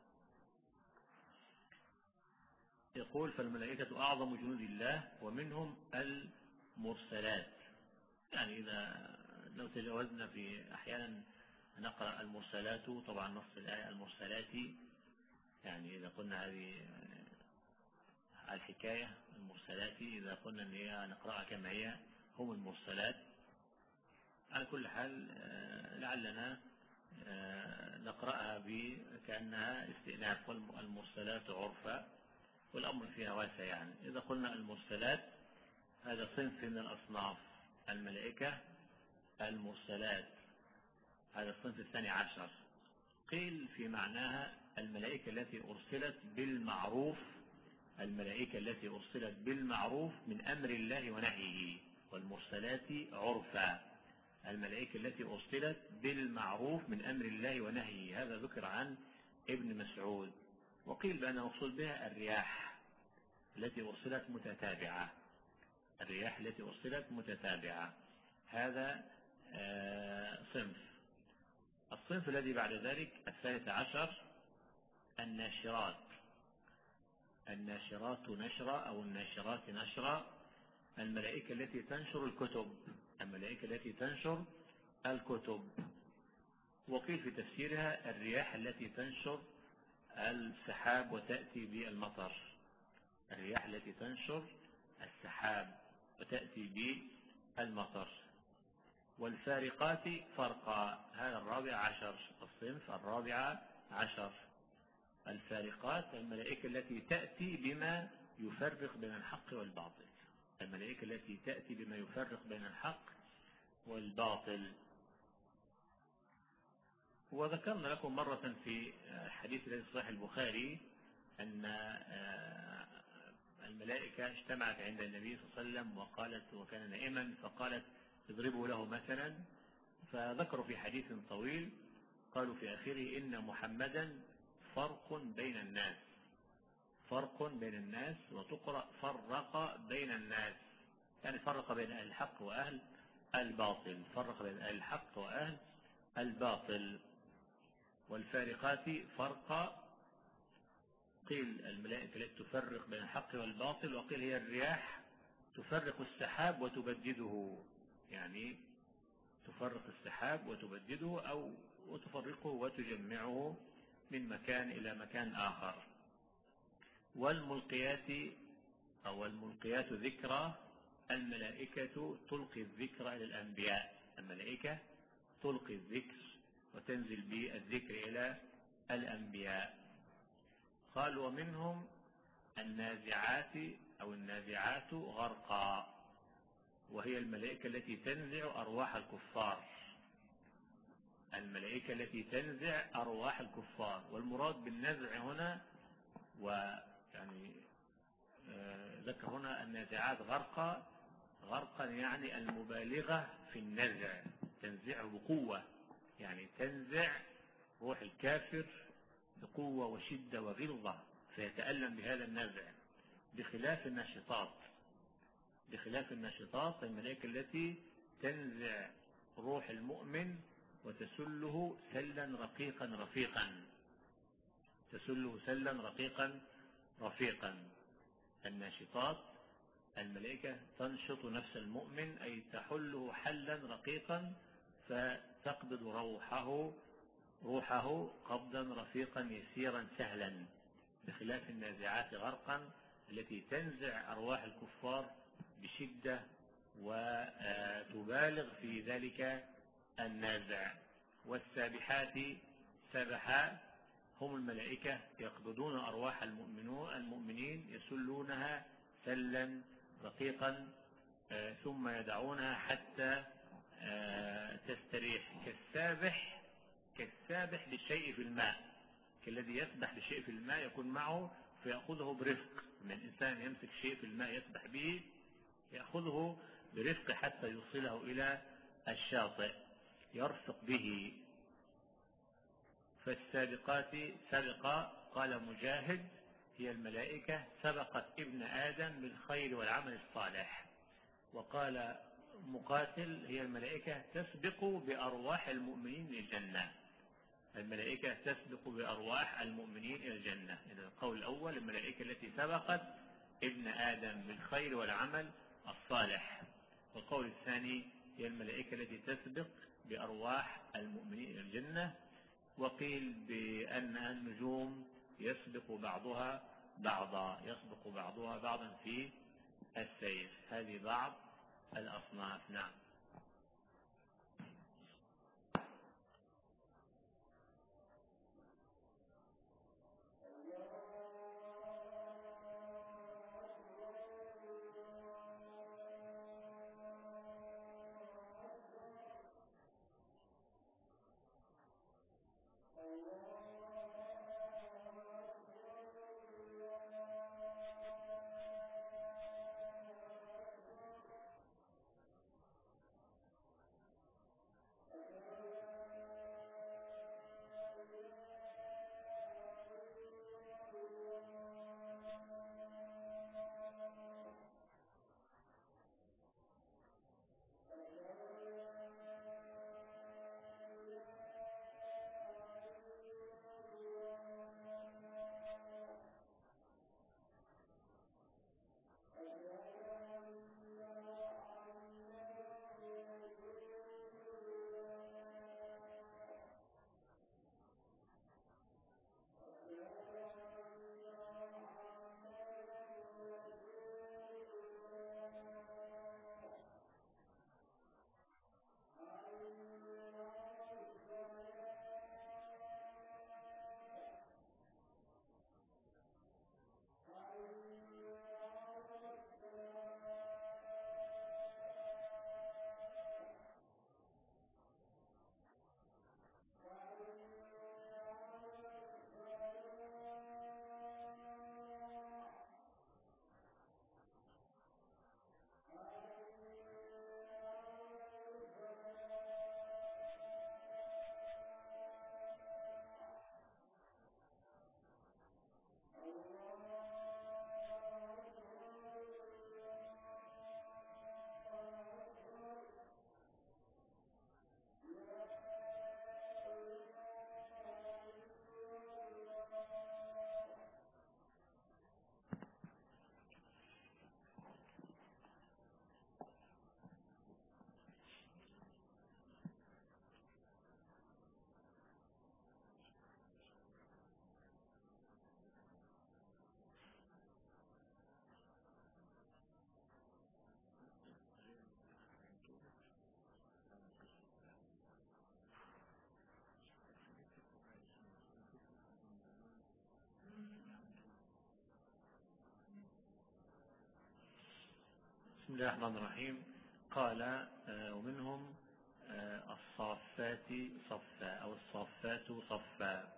يقول: فالملائكة أعظم جنود الله، ومنهم المرسلات. يعني إذا لو تجاوزنا في أحيانا نقرأ المرسلات، طبعا نص الآية المرسلات، يعني إذا قلنا هذه الحكاية المرسلات، إذا قلنا أن هي نقرأها كما هي هم المرسلات. على كل حال لعلنا نقرأها كأنها استئناف، والمرسلات عرفا، والأمر فيها واسع. يعني إذا قلنا المرسلات هذا صنف من الأصناف، الملائكة المرسلات هذا الصنف الثاني عشر. قيل في معناها الملائكة التي أرسلت بالمعروف، الملائكة التي أرسلت بالمعروف من أمر الله ونهيه، والمرسلات عرفا الملائكة التي أرسلت بالمعروف من أمر الله ونهيه. هذا ذكر عن ابن مسعود. وقيل بأن مقصود بها الرياح التي أرسلت متتابعة، الرياح التي أرسلت متتابعة. هذا صنف. الصنف الذي بعد ذلك الثالث عشر الناشرات، الناشرات نشرا أو الناشرات نشرا، الملائكة التي تنشر الكتب، الملائكة التي تنشر الكتب. وقيل في تفسيرها الرياح التي تنشر السحاب وتأتي بالمطر، الرياح التي تنشر السحاب وتأتي بالمطر. والفارقات فرقا، هذا الرابع عشر، الصنف الرابع عشر. الفارقات الملائكة التي تأتي بما يفرق بين الحق والباطل، الملائكة التي تأتي بما يفرق بين الحق والباطل. وذكرنا لكم مرة في حديث الذي صحيح البخاري أن الملائكة اجتمعت عند النبي صلى الله عليه وسلم وقالت، وكان نائما، فقالت: اضربوا له مثلا. فذكروا في حديث طويل قالوا في آخره: إن محمدا فرق بين الناس، فرق بين الناس، وتقرأ فرق بين الناس، يعني فرق بين أهل الحق وأهل الباطل، فرق بين أهل الحق وأهل الباطل. والفارقات فرق، قيل الملائكة التي تفرق بين الحق والباطل، وقيل هي الرياح تفرق السحاب وتبدده، يعني تفرق السحاب وتبدده أو وتفرقه وتجمعه من مكان إلى مكان آخر. والملقيات أو الملقيات ذكرى، الملائكة تلقي الذكر إلى الأنبياء، الملائكة تلقي الذكر وتنزل بالذكر إلى الأنبياء. قال ومنهم النازعات أو النازعات غرقا، وهي الملائكة التي تنزع أرواح الكفار، الملائكة التي تنزع أرواح الكفار. والمراد بالنزع هنا ويعني ذكر هنا النازعات غرقا، غرقا يعني المبالغة في النزع، تنزعه بقوة، يعني تنزع روح الكافر بقوة وشدة وغلظة فيتألم بهذا النزع، بخلاف الناشطات، بخلاف الناشطات الملائكة التي تنزع روح المؤمن وتسله سلا رقيقا رفيقا، تسله سلا رقيقا رفيقا. الناشطات الملائكة تنشط نفس المؤمن أي تحله حلا رقيقا فتقبض روحه روحه قبضا رفيقا يسيرا سهلا، بخلاف النازعات غرقا التي تنزع أرواح الكفار بشدة وتبالغ في ذلك النازع. والسابحات سبحا هم الملائكة يقبضون أرواح المؤمنين يسلونها سلا رقيقا ثم يدعونها حتى تستريح، كالسابح كالسابح للشيء في الماء، كالذي يسبح بشيء في الماء يكون معه فيأخذه برفق. من الإنسان يمسك شيء في الماء يسبح به يأخذه برفق حتى يوصله إلى الشاطئ، يرفق به. فالسابقات سبق، قال مجاهد هي الملائكة سبقت ابن آدم بالخير والعمل الصالح. وقال مقاتل هي الملائكة تسبق بأرواح المؤمنين للجنة، الملائكة تسبق بأرواح المؤمنين إلى الجنة. إذا القول الأول الملائكة التي سبقت ابن آدم بالخير والعمل الصالح، والقول الثاني هي الملائكة التي تسبق بأرواح المؤمنين إلى الجنة. وقيل بأن النجوم يسبق بعضها بعضا، يسبق بعضها بعضا في السير. هذه بعض الأصناف. نعم. بسم الله الرحمن الرحيم. قال ومنهم الصافات صفا أو الصافات صفا.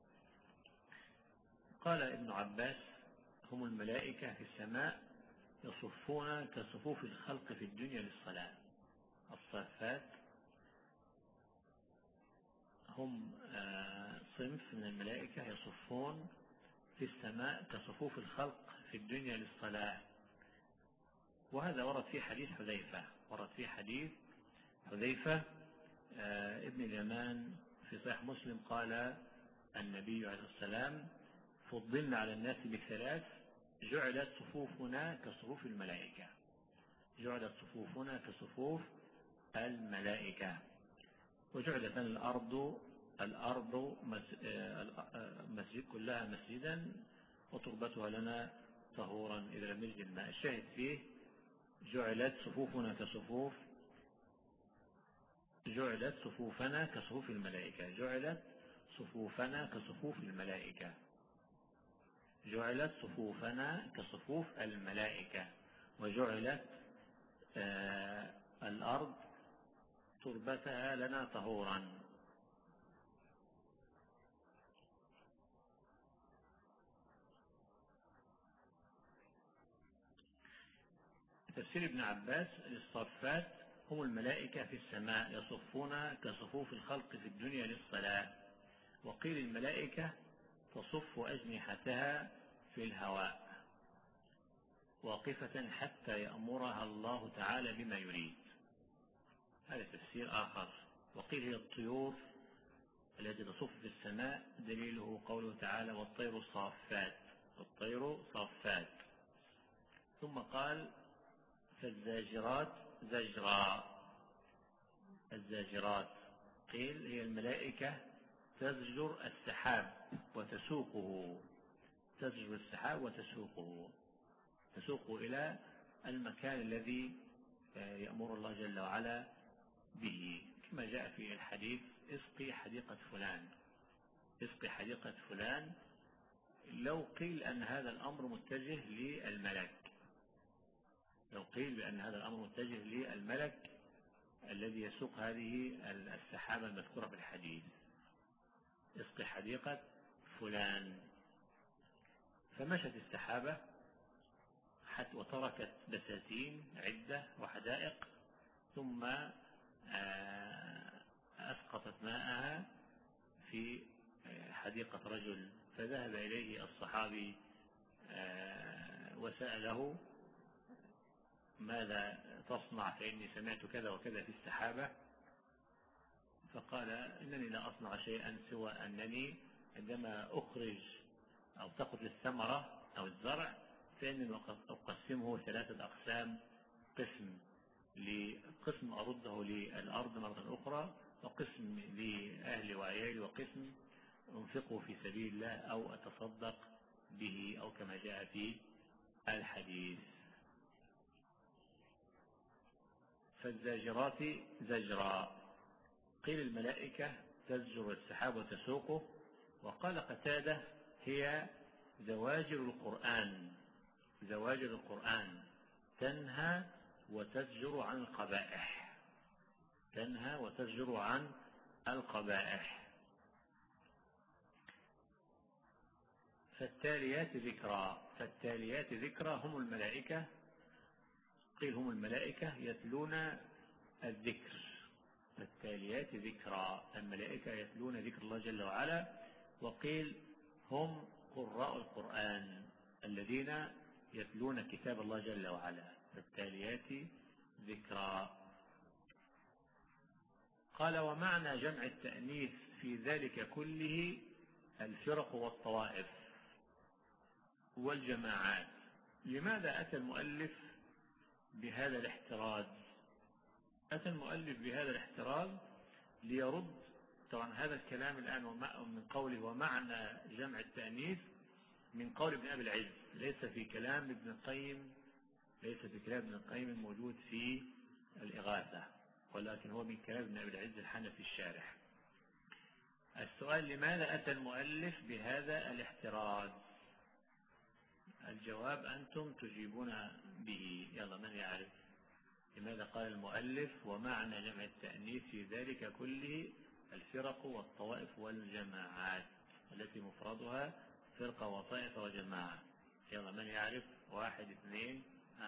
قال ابن عباس هم الملائكة في السماء يصفون كصفوف الخلق في الدنيا للصلاة. الصافات هم صنف من الملائكة يصفون في السماء كصفوف الخلق في الدنيا للصلاة. وهذا ورد في حديث حذيفة ورد في حديث حذيفة ابن اليمان في صحيح مسلم. قال النبي عليه السلام فضلنا على الناس بثلاث جعلت صفوفنا كصفوف الملائكة جعلت صفوفنا كصفوف الملائكة وجعلت الأرض الأرض مسجد كلها مسجدا وتربتها لنا طهورا إذا لم يجد الماء. الشاهد فيه جعلت صفوفنا كصفوف جعلت صفوفنا كصفوف الملائكة جعلت صفوفنا كصفوف الملائكة جعلت صفوفنا كصفوف الملائكة وجعلت آه الأرض تربتها لنا طهورا. تفسير ابن عباس للصفات هم الملائكة في السماء يصفون كصفوف الخلق في الدنيا للصلاة. وقيل الملائكة تصف أجنحتها في الهواء واقفة حتى يأمرها الله تعالى بما يريد. هذا تفسير آخر. وقيل هي الطيور التي تصف في السماء دليله قوله تعالى والطير صافات والطير صافات. ثم قال فالزاجرات زجرا. الزاجرات قيل هي الملائكة تزجر السحاب وتسوقه تزجر السحاب وتسوقه تسوقه إلى المكان الذي يأمر الله جل وعلا به كما جاء في الحديث اسقي حديقة فلان اسقي حديقة فلان. لو قيل أن هذا الأمر متجه للملك لو قيل بأن هذا الأمر متجه للملك الذي يسوق هذه السحابة المذكورة في الحديث اسقي حديقة فلان. فمشت السحابة حتى وتركت بساتين عدة وحدائق ثم أسقطت ماءها في حديقة رجل فذهب إليه الصحابي وسأله ماذا تصنع فإني سمعت كذا وكذا في السحابة. فقال إنني لا أصنع شيئا سوى أنني عندما أخرج أو تأخذ الثمرة أو الزرع فإنني أقسمه ثلاثة أقسام قسم لقسم أرده للأرض مرة أخرى وقسم لأهلي وعيالي وقسم أنفقه في سبيل الله أو أتصدق به أو كما جاء في الحديث. فالزاجرات زجرا. قيل الملائكة تزجر السحاب وتسوقه. وقال قتادة هي زواجر القرآن زواجر القرآن تنهى وتزجر عن القبائح تنهى وتزجر عن القبائح. فالتاليات ذكرى فالتاليات ذكرى هم الملائكة. قيل هم الملائكة يتلون الذكر. فالتاليات ذكرى الملائكة يتلون ذكر الله جل وعلا. وقيل هم قراء القرآن الذين يتلون كتاب الله جل وعلا. فالتاليات ذكرى. قال ومعنى جمع التأنيث في ذلك كله الفرق والطوائف والجماعات. لماذا أتى المؤلف بهذا الاحتراز؟ أتى المؤلف بهذا الاحتراز ليرد طبعا هذا الكلام الآن من قوله ومعنى جمع التأنيث من قول ابن أبي العز ليس في كلام ابن القيم ليس في كلام ابن القيم الموجود في الإغاثة ولكن هو من كلام ابن أبي العز الحنفي الشارح. السؤال لماذا أتى المؤلف بهذا الاحتراز؟ الجواب أنتم تجيبون به. يلا من يعرف؟ لماذا قال المؤلف ومعنى جمع التأنيث في ذلك كله الفرق والطوائف والجماعات التي مفردها فرقة وطائفة وجماعة. يلا من يعرف؟ واحد اثنين آه.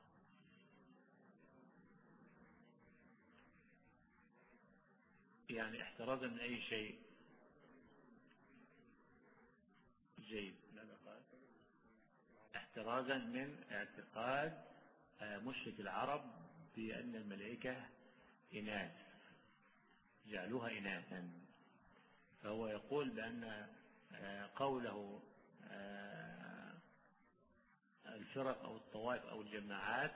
يعني احترازا من أي شيء. جيد. ماذا قال؟ احترازا من اعتقاد مشرك العرب بأن الملائكة إناث، جعلوها إناثا. فهو يقول بأن قوله الفرق أو الطوائف أو الجماعات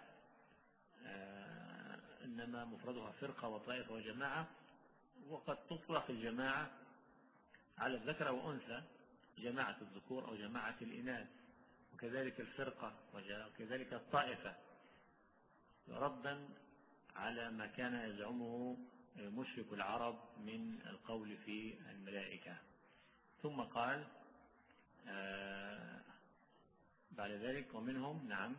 إنما مفردها فرقة وطائفة وجماعة، وقد تطلق الجماعة على الذكر وأنثى، جماعة الذكور أو جماعة الإناث، وكذلك الفرقة وكذلك الطائفة، ردا على ما كان يزعمه مشرك العرب من القول في الملائكة. ثم قال آه بعد ذلك ومنهم نعم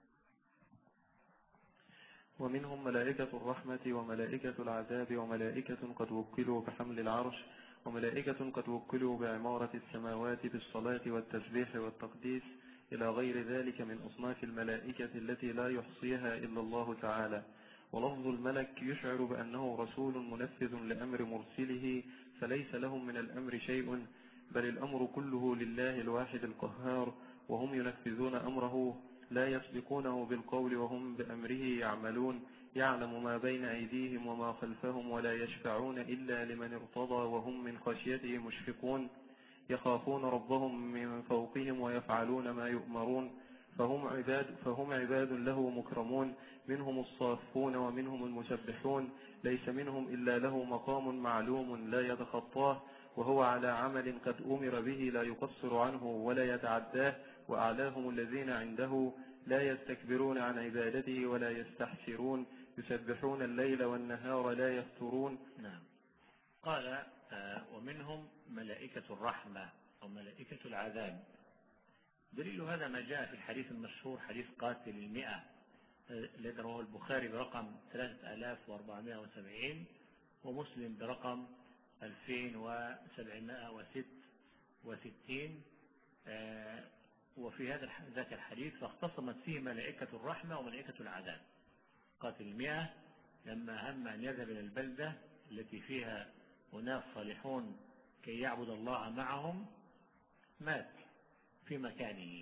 ومنهم ملائكة الرحمة وملائكة العذاب وملائكة قد وكلوا بحمل العرش وملائكة قد وكلوا بعمارة السماوات بالصلاة والتسبيح والتقديس إلى غير ذلك من أصناف الملائكة التي لا يحصيها إلا الله تعالى. ولفظ الملك يشعر بأنه رسول منفذ لأمر مرسله، فليس لهم من الأمر شيء، بل الأمر كله لله الواحد القهار، وهم ينفذون أمره لا يسبقونه بالقول وهم بأمره يعملون. يعلم ما بين أيديهم وما خلفهم ولا يشفعون إلا لمن ارتضى وهم من خشيته مشفقون. يخافون ربهم من فوقهم ويفعلون ما يؤمرون. فهم عباد, فهم عباد له مكرمون، منهم الصافون ومنهم المسبحون، ليس منهم إلا له مقام معلوم لا يتخطاه، وهو على عمل قد أمر به لا يقصر عنه ولا يتعداه. وأعلاهم الذين عنده لا يستكبرون عن عبادته ولا يستحسرون، يسبحون الليل والنهار لا يفترون. نعم. قال آه ومنهم ملائكة الرحمة أو ملائكة العذاب. دليل هذا ما جاء في الحديث المشهور حديث قاتل المئة الذي رواه البخاري برقم ثلاثة آلاف وأربعمائة وسبعين ومسلم برقم ألفين وسبعمائة وستين. آه وفي هذا ذاك الحديث فاختصمت فيه ملائكة الرحمة وملائكة العذاب. قاتل المئة لما هم أن يذهب إلى البلدة التي فيها أناس صالحون كي يعبد الله معهم مات في مكانه،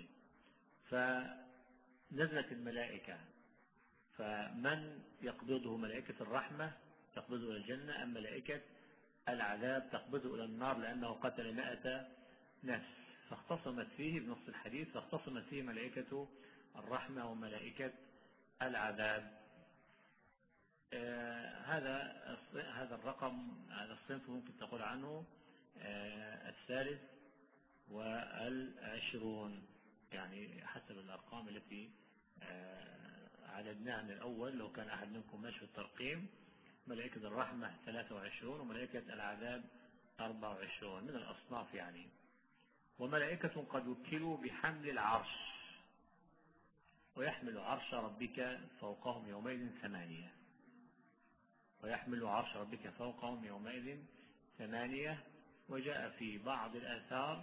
فنزلت الملائكة، فمن يقبضه ملائكة الرحمة تقبضه إلى الجنة، أم ملائكة العذاب تقبضه إلى النار لأنه قتل مائة نفس. فاختصمت فيه بنص الحديث فاختصمت فيه ملائكة الرحمة وملائكة العذاب. آه هذا هذا الرقم هذا الصنف ممكن تقول عنه آه الثالث والعشرون، يعني حسب الأرقام التي آه عددناها من الأول. لو كان أحد منكم ماشي في الترقيم، ملائكة الرحمة ثلاثة وعشرون وملائكة العذاب أربعة وعشرون من الأصناف يعني. وملائكة قد وكلوا بحمل العرش ويحمل عرش ربك فوقهم يومئذ ثمانية ويحمل عرش ربك فوقهم يومئذ ثمانية. وجاء في بعض الآثار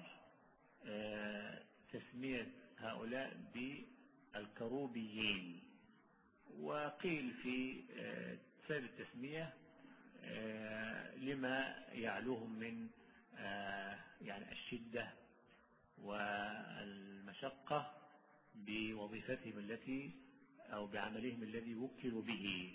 تسمية هؤلاء بالكروبيين، وقيل في سبب التسمية لما يعلوهم من يعني الشدة والمشقة بوظيفتهم التي أو بعملهم الذي وكلوا به.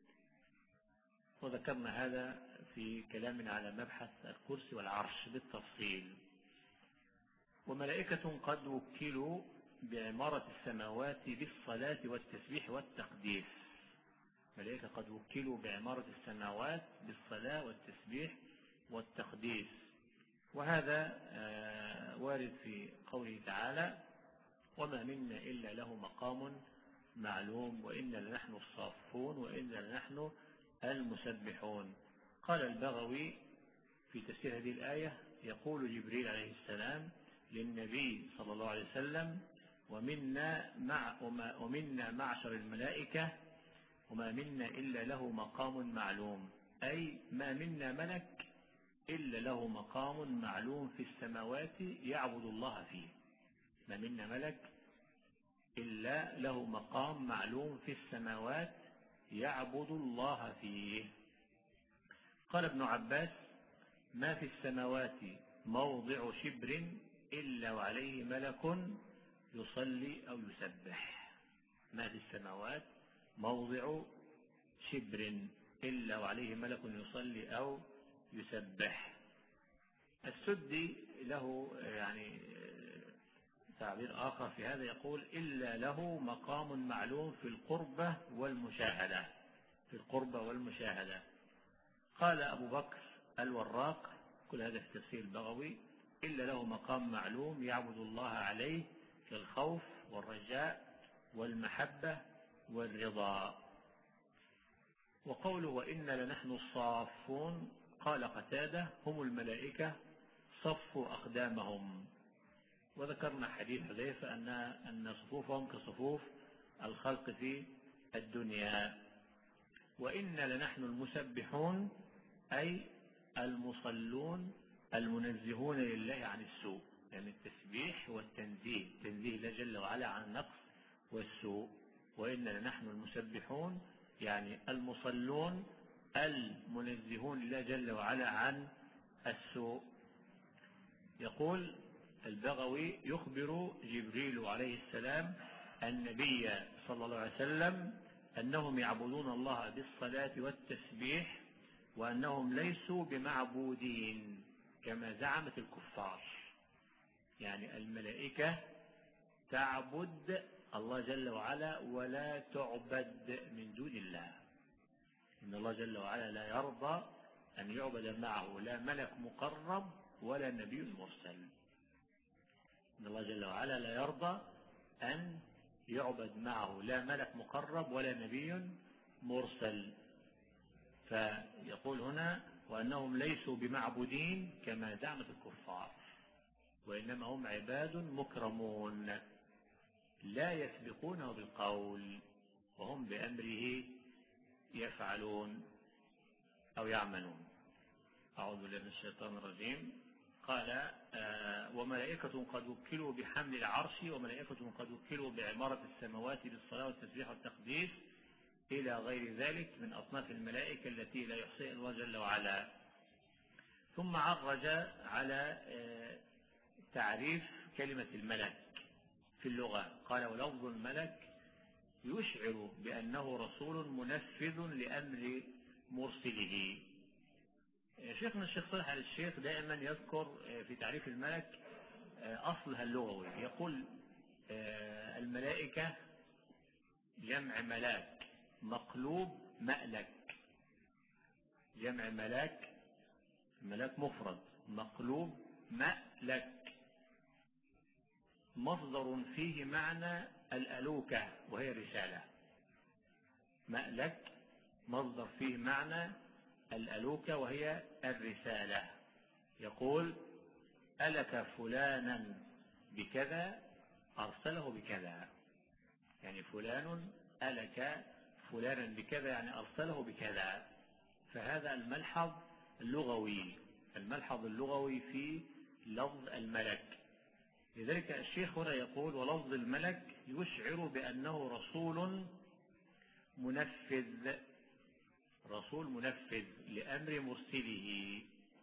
وذكرنا هذا في كلامنا على مبحث الكرسي والعرش بالتفصيل. وملائكة قد وكلوا بعمارة السماوات بالصلاة والتسبيح والتقديس. ملائكة قد وكلوا بعمارة السماوات بالصلاة والتسبيح والتقديس. وهذا وارد في قوله تعالى وما منا إلا له مقام معلوم وإنا لنحن الصافون وإنا لنحن المسبحون. قال البغوي في تفسير هذه الآية يقول جبريل عليه السلام للنبي صلى الله عليه وسلم ومنا, مع ومنا معشر الملائكة وما منا إلا له مقام معلوم، أي ما منا ملك إلا له مقام معلوم في السماوات يعبد الله فيه. ما منا ملك إلا له مقام معلوم في السماوات يعبد الله فيه. قال ابن عباس: ما في السماوات موضع شبر إلا وعليه ملك يصلي أو يسبح. ما في السماوات موضع شبر إلا وعليه ملك يصلي أو يسبح. السدي له يعني تعبير آخر في هذا، يقول: إلا له مقام معلوم في القربة والمشاهدة. في القربة والمشاهدة. قال أبو بكر الوراق، كل هذا في تفسير البغوي: إلا له مقام معلوم يعبد الله عليه في الخوف والرجاء والمحبة والرضا. وقوله: وإنا لنحن الصافون، قال قتادة: هم الملائكة صفوا أقدامهم. وذكرنا حديث حذيفة أن أن صفوفهم كصفوف الخلق في الدنيا. وإنا لنحن المسبحون، أي المصلون المنزهون لله عن السوء. يعني التسبيح والتنزيه، تنزيه الله جل وعلا عن النقص والسوء. وإنا لنحن المسبحون يعني المصلون المنزهون لله جل وعلا عن السوء. يقول البغوي: يخبر جبريل عليه السلام النبي صلى الله عليه وسلم أنهم يعبدون الله بالصلاة والتسبيح، وأنهم ليسوا بمعبودين كما زعمت الكفار. يعني الملائكة تعبد الله جل وعلا ولا تعبد من دون الله. إن الله جل وعلا لا يرضى أن يعبد معه لا ملك مقرب ولا نبي مرسل. إن الله جل وعلا لا يرضى أن يعبد معه لا ملك مقرب ولا نبي مرسل. فيقول هنا: وأنهم ليسوا بمعبودين كما زعمت الكفار، وإنما هم عباد مكرمون لا يسبقونه بالقول وهم بأمره يفعلون أو يعملون. أعوذ بالله من الشيطان الرجيم. قال: آه وملائكة قد وكلوا بحمل العرش، وملائكة قد وكلوا بعمارة السماوات بالصلاة والتسبيح والتقديس، إلى غير ذلك من أصناف الملائكة التي لا يحصيها الله جل وعلا. ثم عرج على آه تعريف كلمة الملك في اللغة. قال: ولفظ الملك يشعر بأنه رسول منفذ لأمر مرسله. شيخنا الشيخ صالح آل الشيخ دائما يذكر في تعريف الملك أصلها اللغوي. يقول: الملائكة جمع ملاك مقلوب مألك. جمع ملاك، ملاك مفرد، مقلوب مألك، مصدر فيه معنى الألوكة وهي الرسالة. مألك مصدر فيه معنى الألوكة وهي الرسالة. يقول: ألك فلانا بكذا أرسله بكذا. يعني فلان ألك فلانا بكذا يعني أرسله بكذا. فهذا الملحظ اللغوي، الملحظ اللغوي في لفظ الملك. لذلك الشيخ هنا يقول: ولفظ الملك يشعر بأنه رسول منفذ، رسول منفذ لأمر مرسله.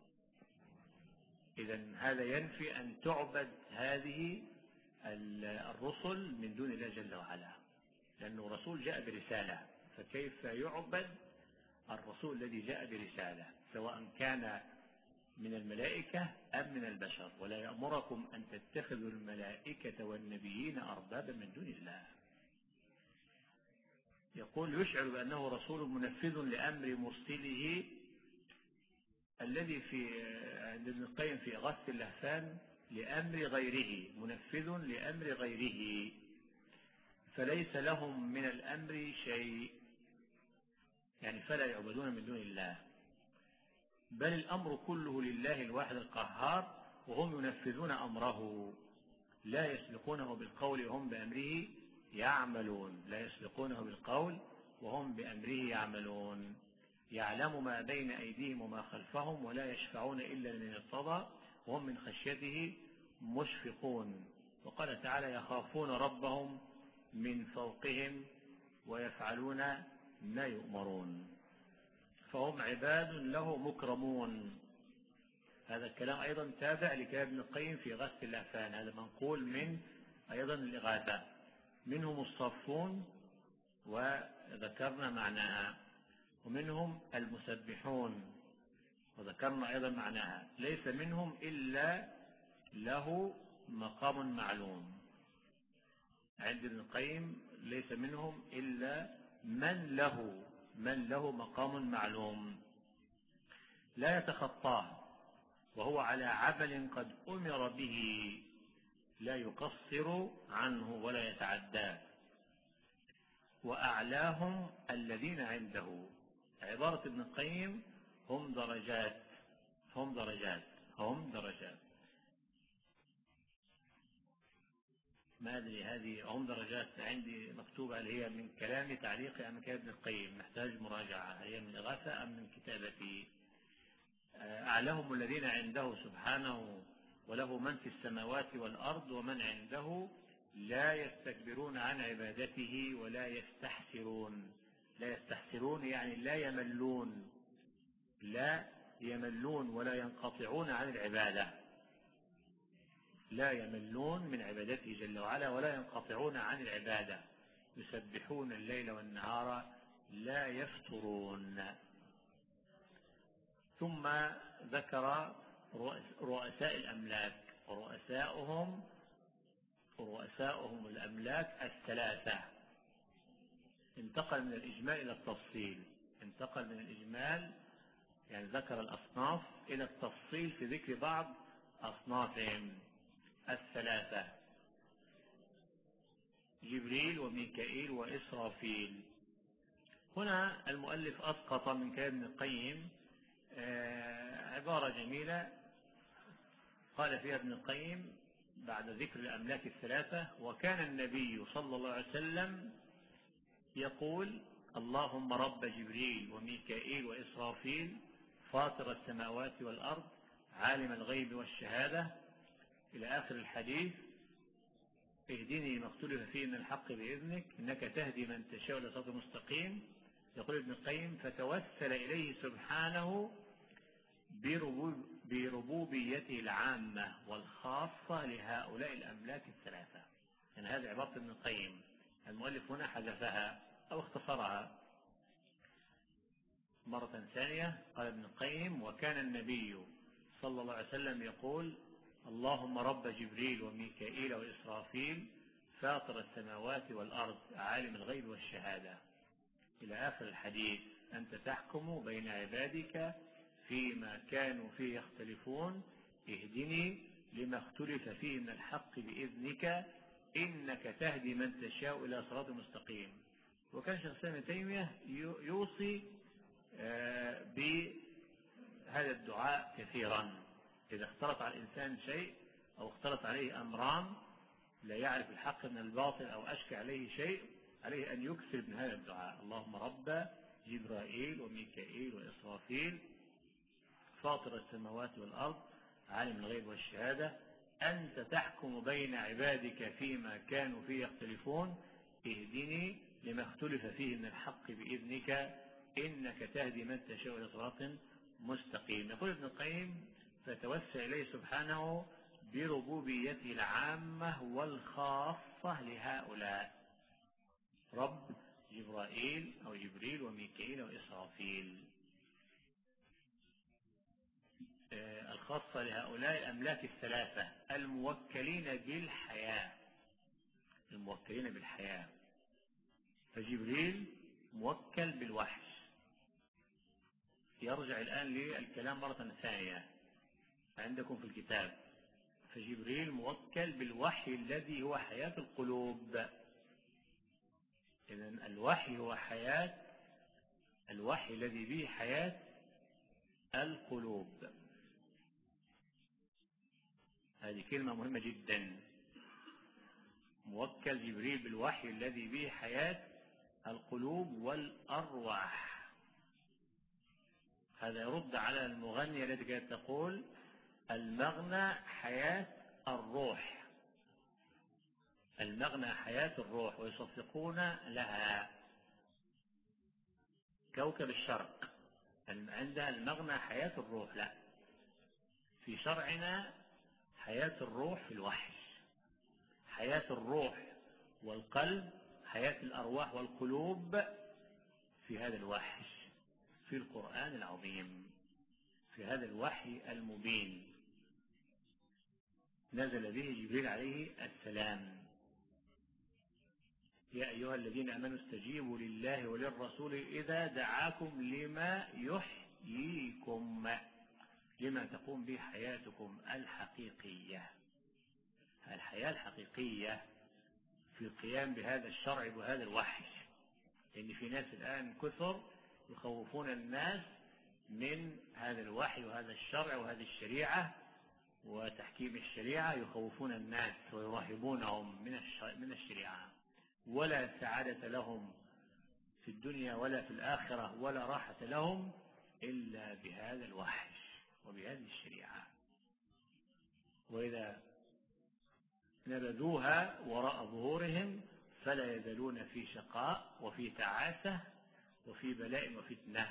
إذن هذا ينفي أن تعبد هذه الرسل من دون الله جل وعلا، لأنه رسول جاء برسالة، فكيف يعبد الرسول الذي جاء برسالة سواء كان من الملائكة أم من البشر؟ ولا يأمركم أن تتخذوا الملائكة والنبيين أربابا من دون الله. يقول: يشعر بأنه رسول منفذ لأمر مرسله، الذي في عند ابن القيم في إغاثة اللهفان لأمر غيره، منفذ لأمر غيره، فليس لهم من الأمر شيء، يعني فلا يعبدون من دون الله، بل الأمر كله لله الواحد القهار، وهم ينفذون أمره، لا يسبقونه بالقول وهم بأمره يعملون. لا يسبقونه بالقول وهم بأمره يعملون. يعلم ما بين أيديهم وما خلفهم ولا يشفعون إلا لمن ارتضى وهم من خشيته مشفقون. وقال تعالى يخافون ربهم من فوقهم ويفعلون ما يؤمرون. فهم عباد له مكرمون. هذا الكلام أيضا تابع لكلام ابن القيم في غث اللهفان، هذا منقول من أيضا الإغاثة. منهم الصافون وذكرنا معناها، ومنهم المسبحون وذكرنا أيضا معناها. ليس منهم إلا له مقام معلوم. عند ابن القيم ليس منهم إلا من له من له مقام معلوم لا يتخطاه، وهو على عمل قد أمر به لا يقصر عنه ولا يتعداه. وأعلاهم الذين عنده. عبارة ابن القيم هم درجات هم درجات هم درجات ما أدري هذه هم درجات عندي مكتوبة هل هي من كلام تعليقي أم كلام ابن القيم، محتاج مراجعة، هل هي من إغاثة أم من كتابتي. أعلهم الذين عنده سبحانه وله من في السماوات والأرض ومن عنده لا يستكبرون عن عبادته ولا يستحسرون. لا يستحسرون يعني لا يملون لا يملون ولا ينقطعون عن العبادة. لا يملون من عبادته جل وعلا ولا ينقطعون عن العبادة. يسبحون الليل والنهار لا يفترون. ثم ذكر رؤساء الأملاك ورؤساؤهم رؤساؤهم الأملاك الثلاثة. انتقل من الإجمال إلى التفصيل انتقل من الإجمال يعني ذكر الأصناف إلى التفصيل في ذكر بعض أصنافهم الثلاثة: جبريل وميكائيل وإسرافيل. هنا المؤلف أسقط من كلام ابن القيم عبارة جميلة قال فيها ابن القيم بعد ذكر الأملاك الثلاثة: وكان النبي صلى الله عليه وسلم يقول اللهم رب جبريل وميكائيل وإسرافيل فاطر السماوات والأرض عالم الغيب والشهادة إلى آخر الحديث، اهدني ما اختلف فيه من الحق بإذنك إنك تهدي من تشاء إلى صراط مستقيم. يقول ابن القيم فتوسل إليه سبحانه بربوبيته العامة والخاصة لهؤلاء الأملاك الثلاثة. يعني هذه عبارة ابن القيم، المؤلف هنا حذفها أو اختصرها. مرة ثانية قال ابن القيم وكان النبي صلى الله عليه وسلم يقول اللهم رب جبريل وميكائيل وإسرافيل فاطر السماوات والأرض عالم الغيب والشهادة إلى آخر الحديث أنت تحكم بين عبادك فيما كانوا فيه يختلفون اهدني لما اختلف فيه من الحق بإذنك إنك تهدي من تشاء إلى صراط مستقيم. وكان شيخ الإسلام ابن تيمية يوصي بهذا الدعاء كثيرا. إذا اختلط على الإنسان شيء أو اختلط عليه أمران لا يعرف الحق من الباطل أو أشكى عليه شيء عليه أن يكثر من هذا الدعاء: اللهم رب جبرائيل وميكائيل وإسرافيل فاطر السماوات والأرض عالم الغيب والشهادة أنت تحكم بين عبادك فيما كانوا فيه يختلفون اهدني لما اختلف فيه من الحق بإذنك إنك تهدي من تشاء إلى صراط مستقيم. يقول ابن القيم فتوسل إليه سبحانه بربوبيته العامة والخاصة لهؤلاء: رب جبرائيل أو جبريل وميكائيل وإسرافيل، الخاصة لهؤلاء الأملاك الثلاثة الموكلين بالحياة الموكلين بالحياة فجبريل موكل بالوحي. يرجع الآن للكلام مرة ثانية عندكم في الكتاب. فجبريل موكل بالوحي الذي هو حياة القلوب. إذن الوحي هو حياة الوحي الذي به حياة القلوب. هذه كلمة مهمة جدا. موكل جبريل بالوحي الذي به حياة القلوب والأرواح. هذا يرد على المغنية التي كانت تقول المغنى حياة الروح، المغنى حياة الروح، ويصفقون لها كوكب الشرق عندها المغنى حياة الروح. لا، في شرعنا حياة الروح في الوحي، حياة الروح والقلب، حياة الأرواح والقلوب في هذا الوحي، في القرآن العظيم، في هذا الوحي المبين نزل به جبريل عليه السلام. يا أيها الذين آمنوا استجيبوا لله وللرسول إذا دعاكم لما يحييكم، لما تقوم به حياتكم الحقيقية. الحياة الحقيقية في القيام بهذا الشرع وهذا الوحي، لأن في ناس الآن كثر يخوفون الناس من هذا الوحي وهذا الشرع وهذه الشريعة وتحكيم الشريعة، يخوفون الناس ويرهبونهم من من الشريعة، ولا سعادة لهم في الدنيا ولا في الآخرة ولا راحة لهم إلا بهذا الوحي وبهذه الشريعة. وإذا نبذوها وراء ظهورهم فلا يزالون في شقاء وفي تعاسة وفي بلاء وفتنة،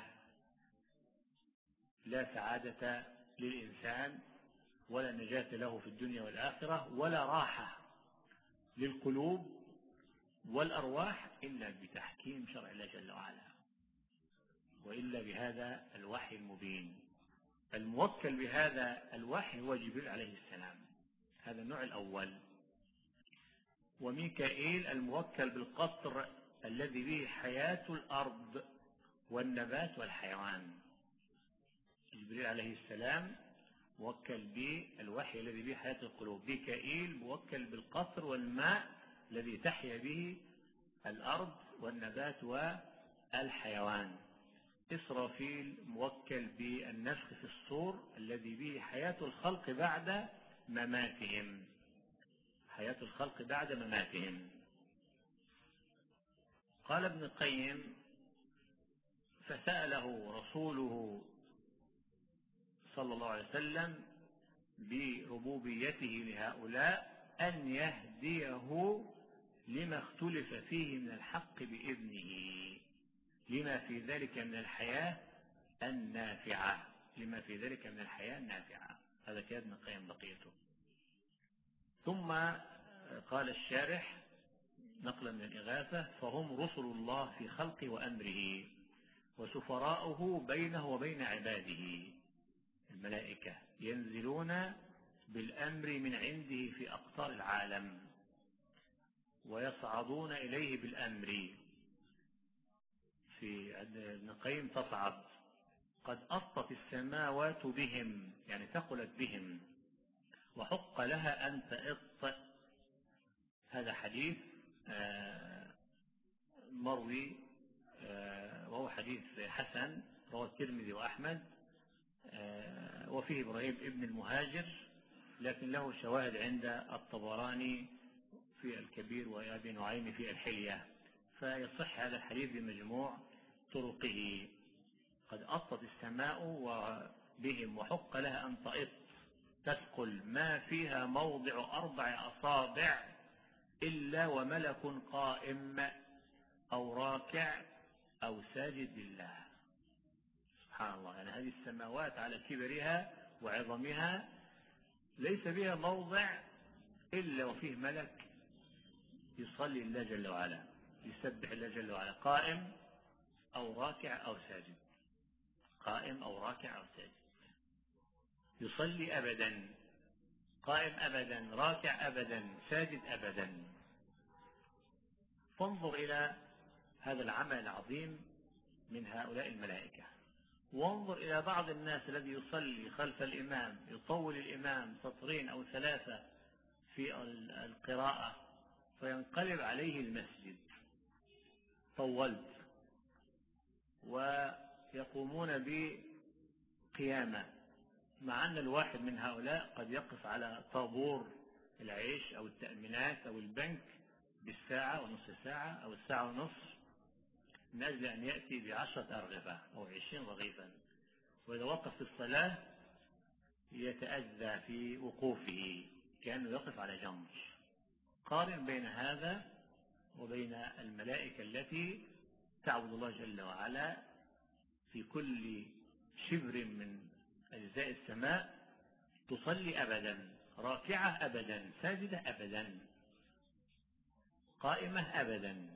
لا سعادة للإنسان ولا نجاة له في الدنيا والآخرة ولا راحة للقلوب والأرواح إلا بتحكيم شرع الله جل وعلا، وإلا بهذا الوحي المبين. الموكل بهذا الوحي هو جبريل عليه السلام، هذا النوع الأول. وميكائيل الموكل بالقطر الذي به حياة الأرض والنبات والحيوان. جبريل عليه السلام موكل بالوحي الذي به حياة القلوب، ميكائيل موكل بالقطر والماء الذي تحيا به الأرض والنبات والحيوان. إسرافيل موكل بالنفخ في الصور الذي به حياة الخلق بعد مماتهم، حياة الخلق بعد مماتهم. قال ابن القيم فسأله رسوله صلى الله عليه وسلم بربوبيته لهؤلاء أن يهديه لما اختلف فيه من الحق بإذنه، لما في ذلك من الحياة النافعة، لما في ذلك من الحياة النافعة. هذا كان ابن القيم بقيته. ثم قال الشارح نقلا من الإغاثة فهم رسل الله في خلقه وأمره وسفراؤه بينه وبين عباده. الملائكة ينزلون بالأمر من عنده في أقطار العالم ويصعدون إليه بالأمر. في ابن القيم تصعد قد أطت السماوات بهم، يعني ثقلت بهم، وحق لها أن تئط. هذا حديث مروي وهو حديث حسن رواه الترمذي وأحمد، وفيه إبراهيم ابن المهاجر، لكن له شواهد عند الطبراني في الكبير وأبي نعيم في الحلية، فيصح هذا الحديث بمجموع طرقه. قد أطت السماء بهم وحق لها أن تئط تثقل ما فيها موضع أربع أصابع إلا وملك قائم أو راكع أو ساجد لله. سبحان الله، يعني هذه السماوات على كبرها وعظمها ليس بها موضع إلا وفيه ملك يصلي الله جل وعلا، يسبح الله جل وعلا، قائم أو راكع أو ساجد، قائم أو راكع أو ساجد، يصلي أبدا، قائم أبدا، راكع أبدا، ساجد أبدا. فانظر إلى هذا العمل العظيم من هؤلاء الملائكة، وانظر إلى بعض الناس الذي يصلي خلف الإمام يطول الإمام سطرين أو ثلاثة في القراءة فينقلب عليه المسجد، طولت، ويقومون بقيامة، مع أن الواحد من هؤلاء قد يقف على طابور العيش أو التأمينات أو البنك بالساعة ونصف ساعة أو الساعة ونصف من أجل أن يأتي بعشرة أرغفة أو عشرين رغيفا، وإذا وقف في الصلاة يتأذى في وقوفه كأنه يقف على جمر. قارن بين هذا وبين الملائكة التي تعبد الله جل وعلا في كل شبر من أجزاء السماء، تصلي أبدا، راكعة أبدا، ساجدة أبدا، قائمة أبدا،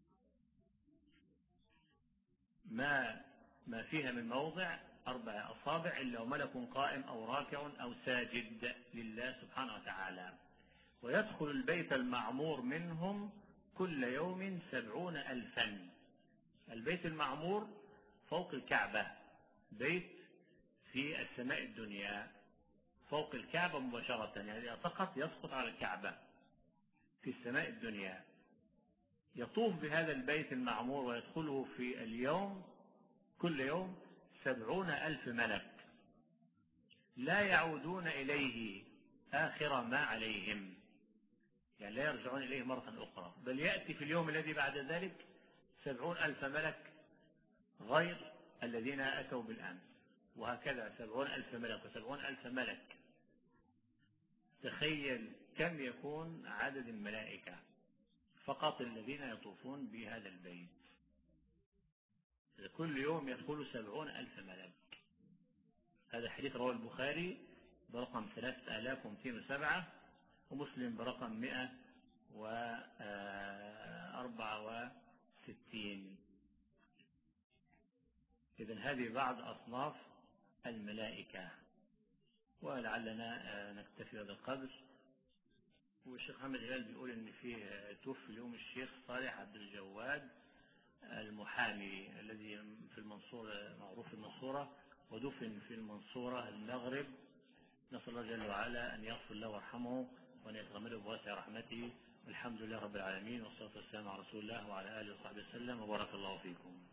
ما ما فيها من موضع أربع أصابع إلا وملك قائم أو راكع أو ساجد لله سبحانه وتعالى. ويدخل البيت المعمور منهم كل يوم سبعون ألفا. البيت المعمور فوق الكعبة، بيت في السماء الدنيا فوق الكعبة مباشرة، يعني فقط يسقط على الكعبة في السماء الدنيا. يطوف بهذا البيت المعمور ويدخله في اليوم كل يوم سبعون ألف ملك، لا يعودون إليه آخر ما عليهم، يعني لا يرجعون إليه مرة أخرى، بل يأتي في اليوم الذي بعد ذلك سبعون ألف ملك غير الذين أتوا بالأمس، وهكذا سبعون ألف ملك وسبعون ألف ملك. تخيل كم يكون عدد الملائكة فقط الذين يطوفون بهذا البيت، كل يوم يدخل سبعون ألف ملك. هذا حديث رواه البخاري برقم ثلاثة آلاف ومئتين وسبعة، ومسلم برقم مئة وأربعة وستين. إذن هذه بعض أصناف الملائكة، ولعلنا نكتفي هذا القدر. والشيخ محمد هلال بيقول إن فيه توفي اليوم الشيخ صالح عبد الجواد المحامي الذي في المنصورة، معروف في المنصورة، ودفن في المنصورة المغرب. نسأل الله جل وعلا أن يغفر له ويرحمه وأن يتغمده بواسع رحمته. والحمد لله رب العالمين، والصلاة والسلام على رسول الله وعلى آله وصحبه وسلم، وبارك الله فيكم.